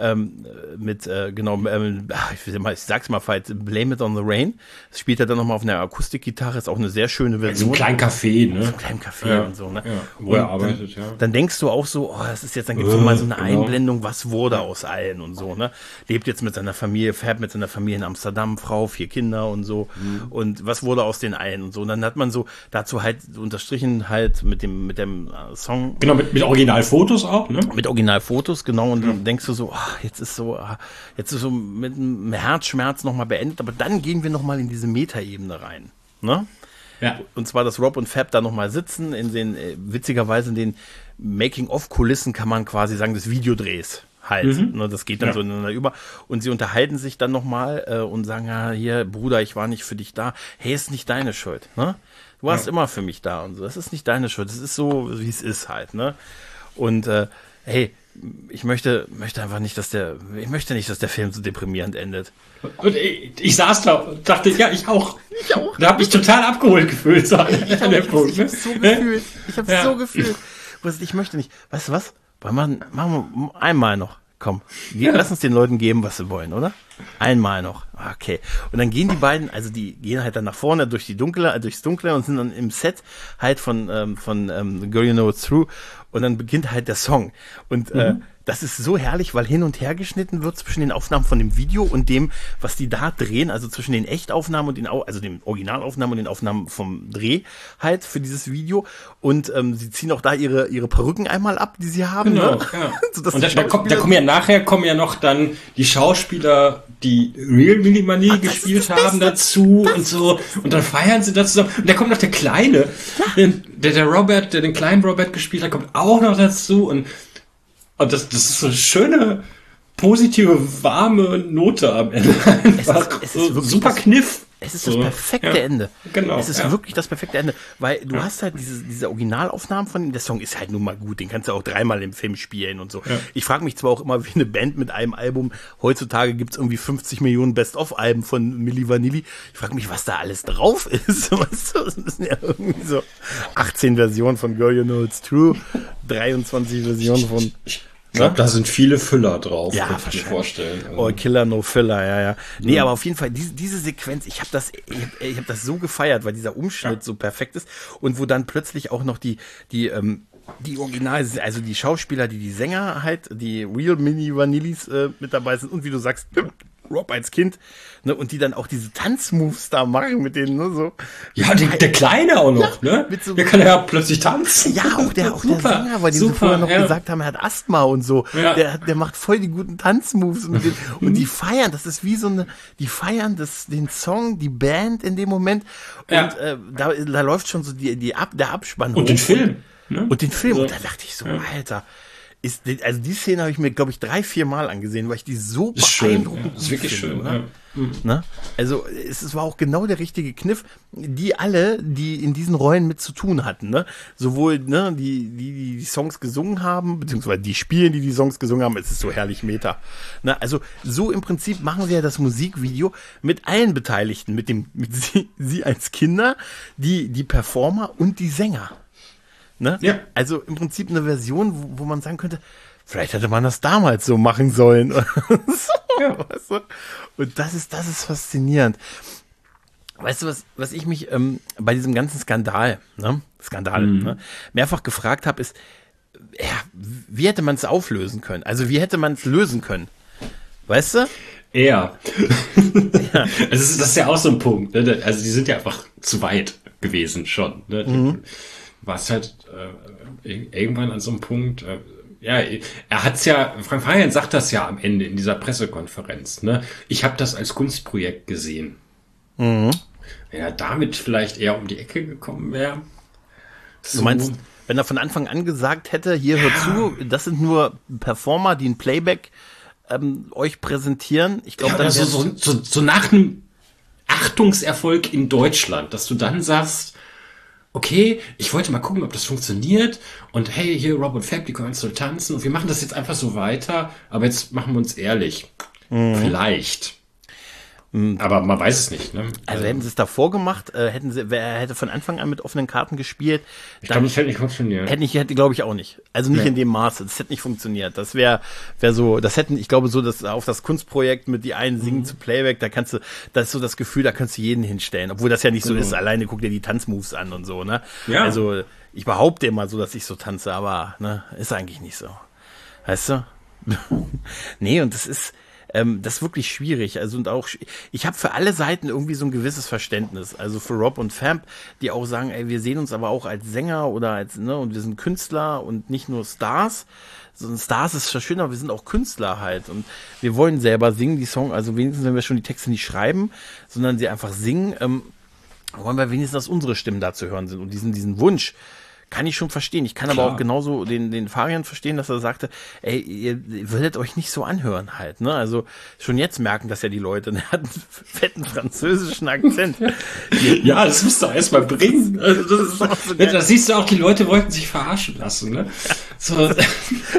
ich sag's mal falsch, Blame It on the Rain. Das spielt er dann nochmal auf einer Akustikgitarre, ist auch eine sehr schöne Version. So ein kleinen Café, ne? So ein kleinen Café und so, ne? Ja, wo er arbeitet, ja. Dann denkst du auch so, das ist jetzt, dann gibt's mal so eine Einblendung, was wurde aus allen und so, ne? Lebt jetzt mit seiner Familie, Fab mit seiner Familie in Amsterdam, Frau, 4 Kinder und so. Und was wurde aus den allen und so. Und dann hat man so dazu halt unterstrichen halt mit dem Song. Genau, mit Originalfotos auch, ne? Mit Originalfotos, genau. Und dann denkst du so, jetzt ist so mit einem Herzschmerz nochmal beendet, aber dann gehen wir nochmal in diese Metaebene rein, ne? Ja. Und zwar, dass Rob und Fab da nochmal sitzen, witzigerweise in den Making-of-Kulissen kann man quasi sagen, des Videodrehs halt, ne? Das geht dann so ineinander über und sie unterhalten sich dann nochmal und sagen, ja, hier, Bruder, ich war nicht für dich da, hey, ist nicht deine Schuld, ne? Du warst immer für mich da und so, das ist nicht deine Schuld, das ist so, wie es ist halt, ne? Und, hey, ich möchte einfach nicht, dass der Film so deprimierend endet. Und ich saß da und dachte, ja, ich auch. Da habe ich total abgeholt gefühlt. So ich hab's so gefühlt. So gefühlt. Ich möchte nicht. Weißt du was? Machen wir einmal noch. Komm, lass uns den Leuten geben, was sie wollen, oder? Einmal noch. Okay. Und dann gehen die beiden, also die gehen halt dann nach vorne durchs Dunkle und sind dann im Set halt von Girl You Know It's True und dann beginnt halt der Song. Und das ist so herrlich, weil hin und her geschnitten wird zwischen den Aufnahmen von dem Video und dem, was die da drehen, also zwischen den Echtaufnahmen und also den Originalaufnahmen und den Aufnahmen vom Dreh halt für dieses Video. Und sie ziehen auch da ihre Perücken einmal ab, die sie haben. Genau, ne? ja. Und da kommen ja noch dann die Schauspieler, die Real Milli Vanilli gespielt haben dazu und so. Und dann feiern sie das zusammen. Und da kommt noch der Kleine, der Robert, der den kleinen Robert gespielt hat, kommt auch noch dazu. Und das ist so eine schöne, positive, warme Note am Ende. Es ist so super Kniff. Es ist das perfekte Ende. Genau. Es ist wirklich das perfekte Ende. Weil du hast halt diese Originalaufnahmen von ihm. Der Song ist halt nun mal gut. Den kannst du auch 3-mal im Film spielen und so. Ja. Ich frage mich zwar auch immer, wie eine Band mit einem Album, heutzutage gibt's irgendwie 50 Millionen Best-of-Alben von Milli Vanilli. Ich frage mich, was da alles drauf ist. Weißt du, das sind ja irgendwie so 18 Versionen von Girl You Know It's True, 23 Versionen von... Ich glaube, da sind viele Füller drauf, ja, kann ich mir vorstellen. Oh, Killer, no Filler, ja. Nee, aber auf jeden Fall, diese Sequenz, ich hab das so gefeiert, weil dieser Umschnitt so perfekt ist und wo dann plötzlich auch noch die Original, also die Schauspieler, die Sänger halt, die Real Milli Vanillis mit dabei sind und wie du sagst, Rob als Kind, ne, und die dann auch diese Tanzmoves da machen mit denen, ne, so. Ja, der Kleine auch noch, ne? So, der kann ja plötzlich tanzen. Ja, auch der Sänger, weil die so vorher noch gesagt haben, er hat Asthma und so. Ja. Der macht voll die guten Tanzmoves und die feiern, das ist wie so die feiern den Song, die Band in dem Moment und da läuft schon so der Abspann und hoch. den Film. Ne? Und den Film, Also, und da dachte ich so, Alter, also die Szene habe ich mir, glaube ich, 3-4 Mal angesehen, weil ich die so ist schön. beeindruckend Ja, ist wirklich finde, schön. oder? Ja. Ne? Also es war auch genau der richtige Kniff, die in diesen Rollen mit zu tun hatten, ne? Sowohl ne, die Songs gesungen haben, beziehungsweise die spielen, die Songs gesungen haben, es ist so herrlich Meta. Ne? Also so im Prinzip machen sie ja das Musikvideo mit allen Beteiligten, mit sie als Kinder, die Performer und die Sänger. Ne? Ja. Also im Prinzip eine Version, wo man sagen könnte, vielleicht hätte man das damals so machen sollen. So, ja. Weißt du? Und das ist faszinierend. Weißt du, was ich mich bei diesem ganzen Skandal, mehrfach gefragt habe, ist, ja, wie hätte man es auflösen können? Also wie hätte man es lösen können? Weißt du? Ja. Also das ist ja auch so ein Punkt. Ne? Also die sind ja einfach zu weit gewesen schon. Ne? War es halt irgendwann an so einem Punkt, ja, er hat's ja, Frank Farian sagt das ja am Ende in dieser Pressekonferenz, ne? Ich habe das als Kunstprojekt gesehen. Wenn er damit vielleicht eher um die Ecke gekommen wäre. So. Du meinst, wenn er von Anfang an gesagt hätte, hier hört zu, das sind nur Performer, die ein Playback euch präsentieren. Ich glaube, dann so nach einem Achtungserfolg in Deutschland, dass du dann sagst, okay, ich wollte mal gucken, ob das funktioniert und hey, hier Rob und Fab, die können so tanzen und wir machen das jetzt einfach so weiter, aber jetzt machen wir uns ehrlich. Vielleicht. Aber man weiß es nicht. Ne? Also hätten sie es davor gemacht, er hätte von Anfang an mit offenen Karten gespielt. Ich glaube, das hätte nicht funktioniert. Hätte glaube ich auch nicht. Also nicht in dem Maße. Das hätte nicht funktioniert. Das wäre so, ich glaube so, dass auf das Kunstprojekt mit die einen singen zu Playback, das ist so das Gefühl, da kannst du jeden hinstellen. Obwohl das ja nicht so ist. Alleine guck dir die Tanzmoves an und so, ne? Ja. Also ich behaupte immer so, dass ich so tanze, aber ne, ist eigentlich nicht so. Weißt du? Nee, und das ist wirklich schwierig. Also und auch, ich habe für alle Seiten irgendwie so ein gewisses Verständnis. Also für Rob und Famp, die auch sagen, ey, wir sehen uns aber auch als Sänger oder als, ne, und wir sind Künstler und nicht nur Stars. So ein Stars ist schon schön, aber wir sind auch Künstler halt. Und wir wollen selber singen, die Song, also wenigstens, wenn wir schon die Texte nicht schreiben, sondern sie einfach singen, wollen wir wenigstens, dass unsere Stimmen da zu hören sind. Und diesen Wunsch kann ich schon verstehen. Ich kann aber auch genauso den Farian verstehen, dass er sagte, ey, ihr würdet euch nicht so anhören halt, ne? Also schon jetzt merken das ja die Leute, er hat einen fetten französischen Akzent. Ja, das musst du erst mal bringen. Also das siehst du auch, die Leute wollten sich verarschen lassen, ne? So. Das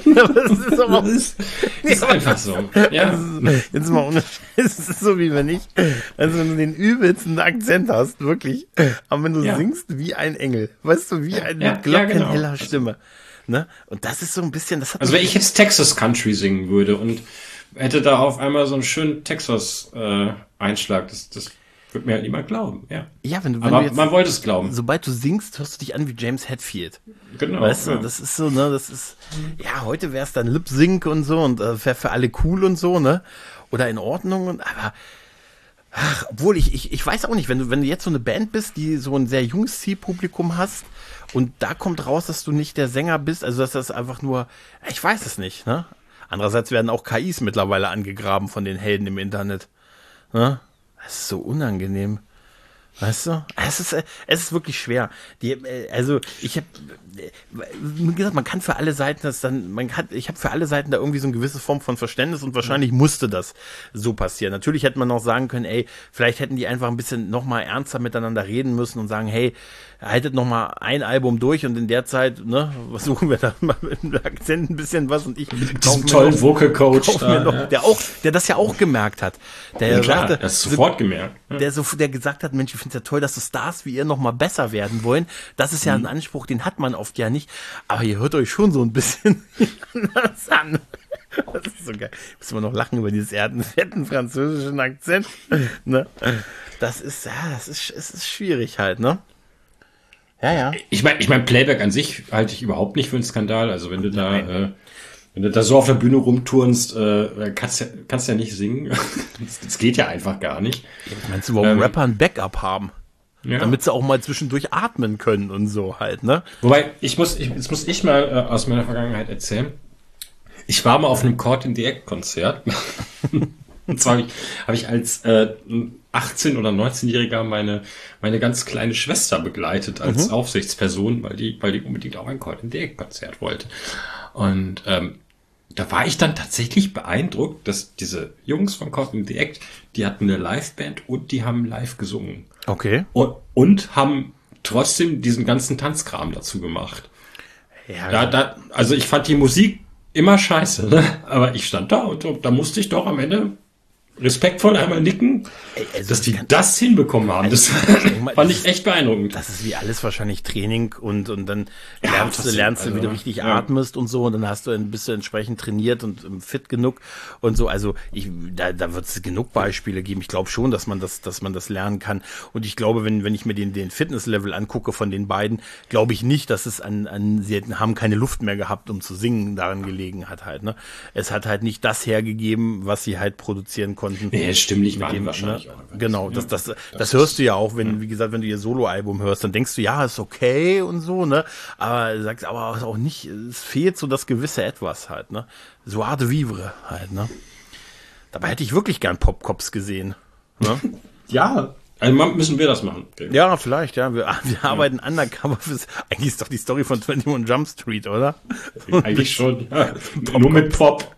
ist aber ist einfach so. Ja. Jetzt mal ohne Scheiß, es ist so wie wenn du den übelsten Akzent hast, wirklich, aber wenn du singst wie ein Engel, weißt du, wie ein glockenheller Stimme. Ne? Und das ist so ein bisschen, das hat. Also wenn ich jetzt Texas Country singen würde und hätte da auf einmal so einen schönen Texas Einschlag, das würde mir halt niemand glauben. Ja, wenn aber du jetzt, man wollte es glauben. Sobald du singst, hörst du dich an wie James Hetfield. Genau. Weißt du, das ist so, ne, ja, heute wäre es dann Lip Sync und so und wäre für alle cool und so, ne? Oder in Ordnung, aber obwohl ich weiß auch nicht, wenn du jetzt so eine Band bist, die so ein sehr junges Zielpublikum hast und da kommt raus, dass du nicht der Sänger bist, also dass das einfach nur, ich weiß es nicht, ne? Andererseits werden auch KIs mittlerweile angegraben von den Helden im Internet, ne? Das ist so unangenehm. Weißt du? Es ist wirklich schwer. Also ich habe, wie gesagt, man kann für alle Seiten ich habe für alle Seiten da irgendwie so eine gewisse Form von Verständnis und wahrscheinlich musste das so passieren. Natürlich hätte man auch sagen können, ey, vielleicht hätten die einfach ein bisschen nochmal ernster miteinander reden müssen und sagen, hey, haltet nochmal ein Album durch und in der Zeit, ne, versuchen wir da mal mit dem Akzent ein bisschen was und ich mit diesem tollen Vocal Coach der das ja auch gemerkt hat. Der klar, sagte, das ist sofort gemerkt. Der gesagt hat, Mensch, ich finde es ja toll, dass so Stars wie ihr nochmal besser werden wollen. Das ist ja ein Anspruch, den hat man oft ja nicht. Aber ihr hört euch schon so ein bisschen anders an. Das ist so geil. Müssen wir noch lachen über dieses fetten französischen Akzent. Ne? Es ist schwierig halt, ne? Ja. Ich meine, Playback an sich halte ich überhaupt nicht für einen Skandal. Also wenn du da so auf der Bühne rumturnst, kannst ja nicht singen. Das geht ja einfach gar nicht. Meinst du, warum Rapper ein Backup haben? Ja. Damit sie auch mal zwischendurch atmen können und so halt, ne? Wobei, jetzt muss ich mal aus meiner Vergangenheit erzählen. Ich war mal auf einem Caught in the Act Konzert. Und zwar habe ich als 18- oder 19-Jähriger meine ganz kleine Schwester begleitet als Aufsichtsperson, weil die unbedingt auch ein Call in the Egg-Konzert wollte. Und da war ich dann tatsächlich beeindruckt, dass diese Jungs von Call in the Egg, die hatten eine Liveband und die haben live gesungen. Okay. Und haben trotzdem diesen ganzen Tanzkram dazu gemacht. Ja, also ich fand die Musik immer scheiße, ne? Aber ich stand da und da musste ich doch am Ende respektvoll einmal nicken, dass die das hinbekommen haben. Das fand ich echt beeindruckend. Das ist wie alles wahrscheinlich Training und dann lernst du, wie du richtig atmest und so, und dann bist du entsprechend trainiert und fit genug und so. Also da wird es genug Beispiele geben. Ich glaube schon, dass man das lernen kann. Und ich glaube, wenn ich mir den Fitnesslevel angucke von den beiden, glaube ich nicht, dass es sie haben keine Luft mehr gehabt, um zu singen, daran gelegen hat halt, ne? Es hat halt nicht das hergegeben, was sie halt produzieren konnten. Nee, stimmlich waren wahrscheinlich auch. Genau, das hörst du ja auch, wenn du ihr Soloalbum hörst, dann denkst du, ja, ist okay und so, ne? Aber sagst aber auch nicht, es fehlt so das gewisse Etwas halt, ne? So Art de Vivre halt, ne? Dabei hätte ich wirklich gern Popcops gesehen, ne? Ja, also müssen wir das machen. Okay. Ja, vielleicht, ja. Wir arbeiten undercover eigentlich ist doch die Story von 21 Jump Street, oder? Eigentlich schon, ja. Nur mit Pop.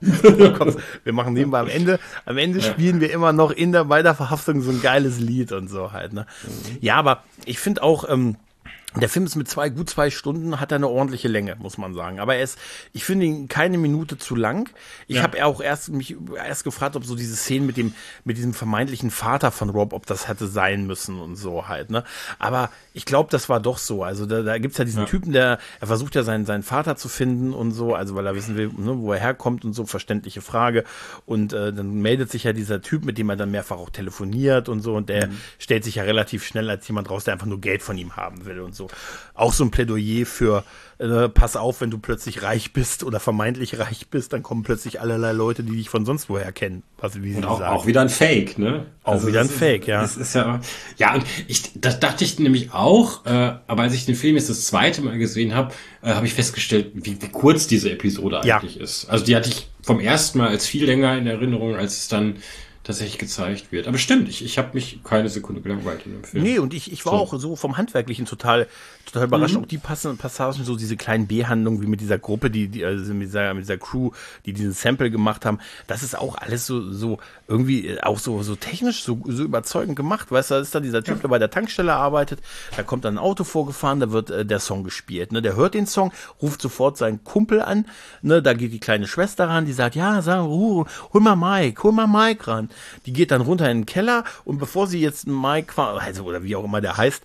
Wir machen nebenbei am Ende spielen wir immer noch bei der Verhaftung so ein geiles Lied und so halt, ne? Ja, aber ich finde auch, der Film ist mit gut 2 Stunden, hat er eine ordentliche Länge, muss man sagen. Aber ich finde ihn keine Minute zu lang. Ich habe auch mich erst gefragt, ob so diese Szene mit diesem vermeintlichen Vater von Rob, ob das hätte sein müssen und so halt, ne? Aber ich glaube, das war doch so. Also da gibt's ja diesen Typen, er versucht ja seinen Vater zu finden und so, also weil er wissen will, ne, wo er herkommt und so, verständliche Frage. Und dann meldet sich ja dieser Typ, mit dem er dann mehrfach auch telefoniert und so, und der stellt sich ja relativ schnell als jemand raus, der einfach nur Geld von ihm haben will und so. Auch so ein Plädoyer für pass auf, wenn du plötzlich reich bist oder vermeintlich reich bist, dann kommen plötzlich allerlei Leute, die dich von sonst woher kennen. Und auch wieder ein Fake, ne? Auch wieder ein Fake, ja. Das ist ja, und das dachte ich nämlich auch, aber als ich den Film jetzt das zweite Mal gesehen habe, habe ich festgestellt, wie kurz diese Episode eigentlich ist. Also die hatte ich vom ersten Mal als viel länger in Erinnerung, als es dann tatsächlich gezeigt wird. Aber stimmt, ich habe mich keine Sekunde gelangweilt in dem Film. Nee, und ich war auch so vom Handwerklichen total überrascht. Auch die passenden Passagen, so diese kleinen B-Handlungen, wie mit dieser Gruppe, also mit dieser Crew, die diesen Sample gemacht haben, das ist auch alles so irgendwie auch so technisch so überzeugend gemacht. Weißt du, da ist da dieser Typ, der bei der Tankstelle arbeitet, da kommt dann ein Auto vorgefahren, da wird der Song gespielt. Ne? Der hört den Song, ruft sofort seinen Kumpel an, ne? Da geht die kleine Schwester ran, die sagt, ja, hol mal Mike ran. Die geht dann runter in den Keller, und bevor sie jetzt Mike, also oder wie auch immer der heißt,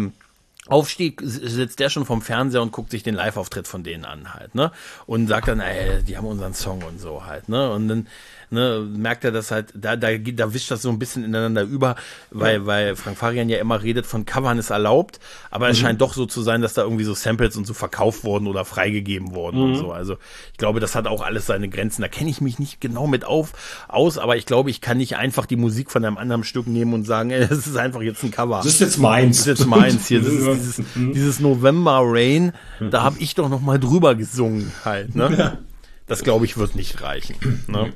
aufsteht, sitzt der schon vorm Fernseher und guckt sich den Live-Auftritt von denen an halt, ne? Und sagt dann, die haben unseren Song und so halt, ne? Und dann merkt er, dass halt, da wischt das so ein bisschen ineinander über, weil Frank Farian ja immer redet von Covern ist erlaubt, aber es scheint doch so zu sein, dass da irgendwie so Samples und so verkauft wurden oder freigegeben wurden und so. Also ich glaube, das hat auch alles seine Grenzen. Da kenne ich mich nicht genau mit aus, aber ich glaube, ich kann nicht einfach die Musik von einem anderen Stück nehmen und sagen, das ist einfach jetzt ein Cover. Das ist jetzt meins. Das ist jetzt meins hier. Das ist dieses November Rain, da habe ich doch noch mal drüber gesungen halt, ne? Ja. Das, glaube ich, wird nicht reichen, ne?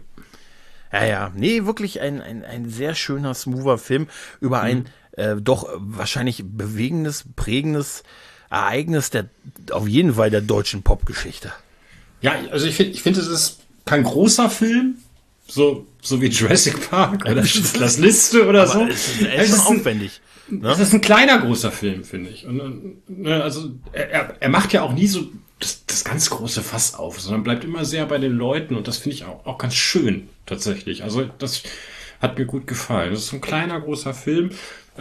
Ja. Nee, wirklich ein sehr schöner, smoother Film über ein doch wahrscheinlich bewegendes, prägendes Ereignis auf jeden Fall der deutschen Popgeschichte. Ja, also ich finde, es ist kein großer Film, so wie Jurassic Park oder Schindlers Liste oder so. Es ist schon aufwendig. Ne? Es ist ein kleiner, großer Film, finde ich. Und, also er macht ja auch nie so das ganz große Fass auf, sondern bleibt immer sehr bei den Leuten, und das finde ich auch ganz schön tatsächlich. Also das hat mir gut gefallen. Das ist ein kleiner, großer Film,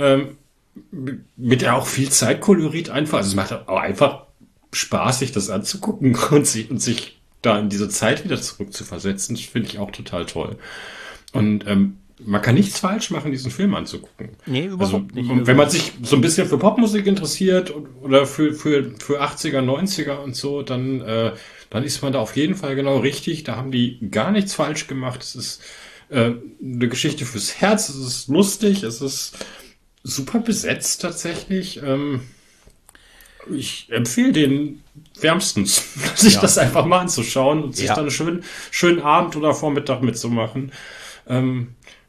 mit auch viel Zeitkolorit einfach. Also es macht auch einfach Spaß, sich das anzugucken und sich da in diese Zeit wieder zurückzuversetzen. Das finde ich auch total toll. Und man kann nichts falsch machen, diesen Film anzugucken. Nee, überhaupt nicht. Und wenn man sich so ein bisschen für Popmusik interessiert oder für 80er, 90er und so, dann ist man da auf jeden Fall genau richtig. Da haben die gar nichts falsch gemacht. Es ist eine Geschichte fürs Herz. Es ist lustig. Es ist super besetzt tatsächlich. Ich empfehle den wärmstens, sich das einfach mal anzuschauen und sich dann einen schönen Abend oder Vormittag mitzumachen.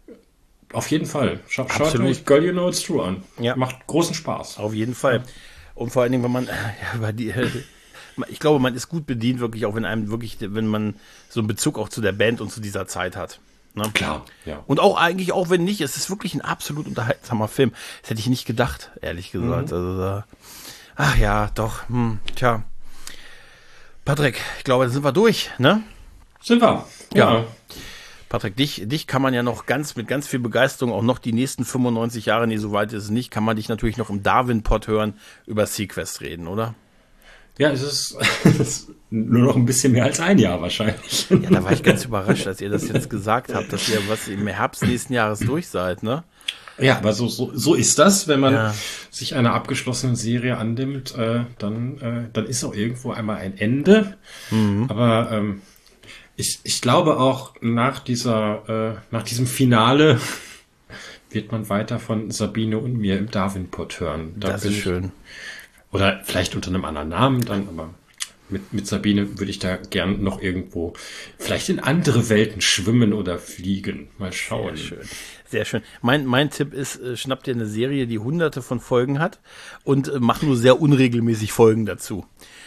Auf jeden Fall. Schaut Absolut. euch Girl You Know It's True an. Ja. Macht großen Spaß. Auf jeden Fall. Und vor allen Dingen, wenn man, ich glaube, man ist gut bedient, wirklich, auch wenn man so einen Bezug auch zu der Band und zu dieser Zeit hat. Ne? Klar, ja. Und auch eigentlich, auch wenn nicht, es ist wirklich ein absolut unterhaltsamer Film. Das hätte ich nicht gedacht, ehrlich gesagt. Also, ach ja, doch, tja. Patrick, ich glaube, da sind wir durch, ne? Sind wir. Ja. Patrick, dich kann man ja noch mit ganz viel Begeisterung auch noch die nächsten 95 Jahre, nee, so weit ist es nicht, kann man dich natürlich noch im Darwin-Pod hören, über Sequest reden, oder? Ja, es ist nur noch ein bisschen mehr als ein Jahr wahrscheinlich. Ja, da war ich ganz überrascht, als ihr das jetzt gesagt habt, dass ihr was im Herbst nächsten Jahres durch seid, ne? Ja, aber so ist das, wenn man sich einer abgeschlossenen Serie annimmt, dann ist auch irgendwo einmal ein Ende. Aber ich glaube auch nach diesem Finale wird man weiter von Sabine und mir im Darwin-Pod hören. Das ist schön. Oder vielleicht unter einem anderen Namen dann, aber mit Sabine würde ich da gern noch irgendwo vielleicht in andere Welten schwimmen oder fliegen. Mal schauen. Sehr schön. Sehr schön. Mein Tipp ist, schnapp dir eine Serie, die hunderte von Folgen hat und mach nur sehr unregelmäßig Folgen dazu.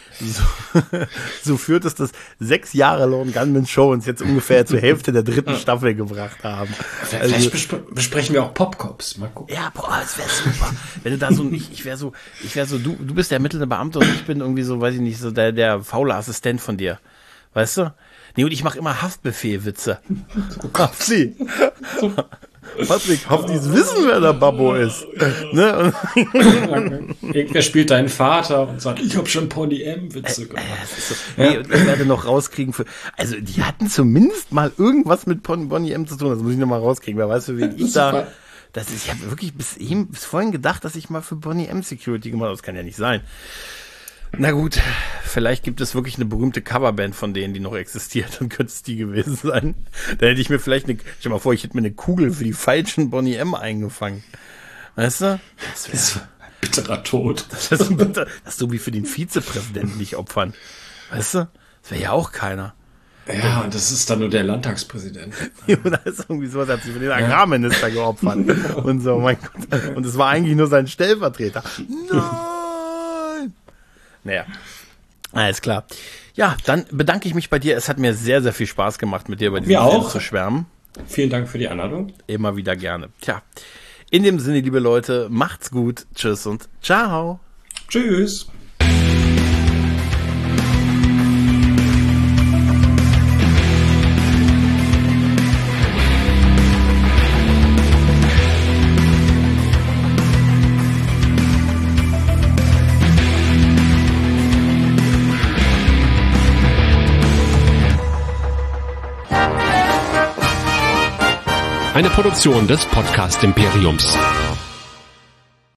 So führt es, dass 6 Jahre Lone Gunman Show uns jetzt ungefähr zur Hälfte der 3. Staffel gebracht haben. Vielleicht besprechen wir auch Popcops. Mal gucken. Ja, boah, das wäre super. Wenn du da ich wäre so, du bist der ermittelnde Beamte und ich bin irgendwie so, weiß ich nicht, so der faule Assistent von dir. Weißt du? Nee, und ich mache immer Haftbefehl-Witze. Hafti. Patrick, Haftis wissen, wer der Babbo ist. Ne? Irgendwer spielt deinen Vater und sagt, ich habe schon Pony M-Witze gemacht. So. Nee, und ich werde noch rauskriegen also die hatten zumindest mal irgendwas mit Bonnie M zu tun. Das muss ich noch mal rauskriegen. Wer weiß, für wen ich da... Ich habe wirklich bis vorhin gedacht, dass ich mal für Bonnie M Security gemacht habe. Das kann ja nicht sein. Na gut, vielleicht gibt es wirklich eine berühmte Coverband von denen, die noch existiert, dann könnte es die gewesen sein. Dann hätte ich mir vielleicht stell dir mal vor, ich hätte mir eine Kugel für die falschen Bonnie M eingefangen. Weißt du? Das wäre ein bitterer Tod. Das ist so wie für den Vizepräsidenten nicht opfern. Weißt du? Das wäre ja auch keiner. Ja, und das ist dann nur der Landtagspräsident. Und da ist irgendwie sowas, hat sich für den Agrarminister geopfert. Und so, mein Gott. Und es war eigentlich nur sein Stellvertreter. Nein! Naja, alles klar. Ja, dann bedanke ich mich bei dir. Es hat mir sehr, sehr viel Spaß gemacht, mit dir über diesen Film zu schwärmen. Vielen Dank für die Einladung. Immer wieder gerne. Tja, in dem Sinne, liebe Leute, macht's gut. Tschüss und ciao. Tschüss. Eine Produktion des Podcast Imperiums.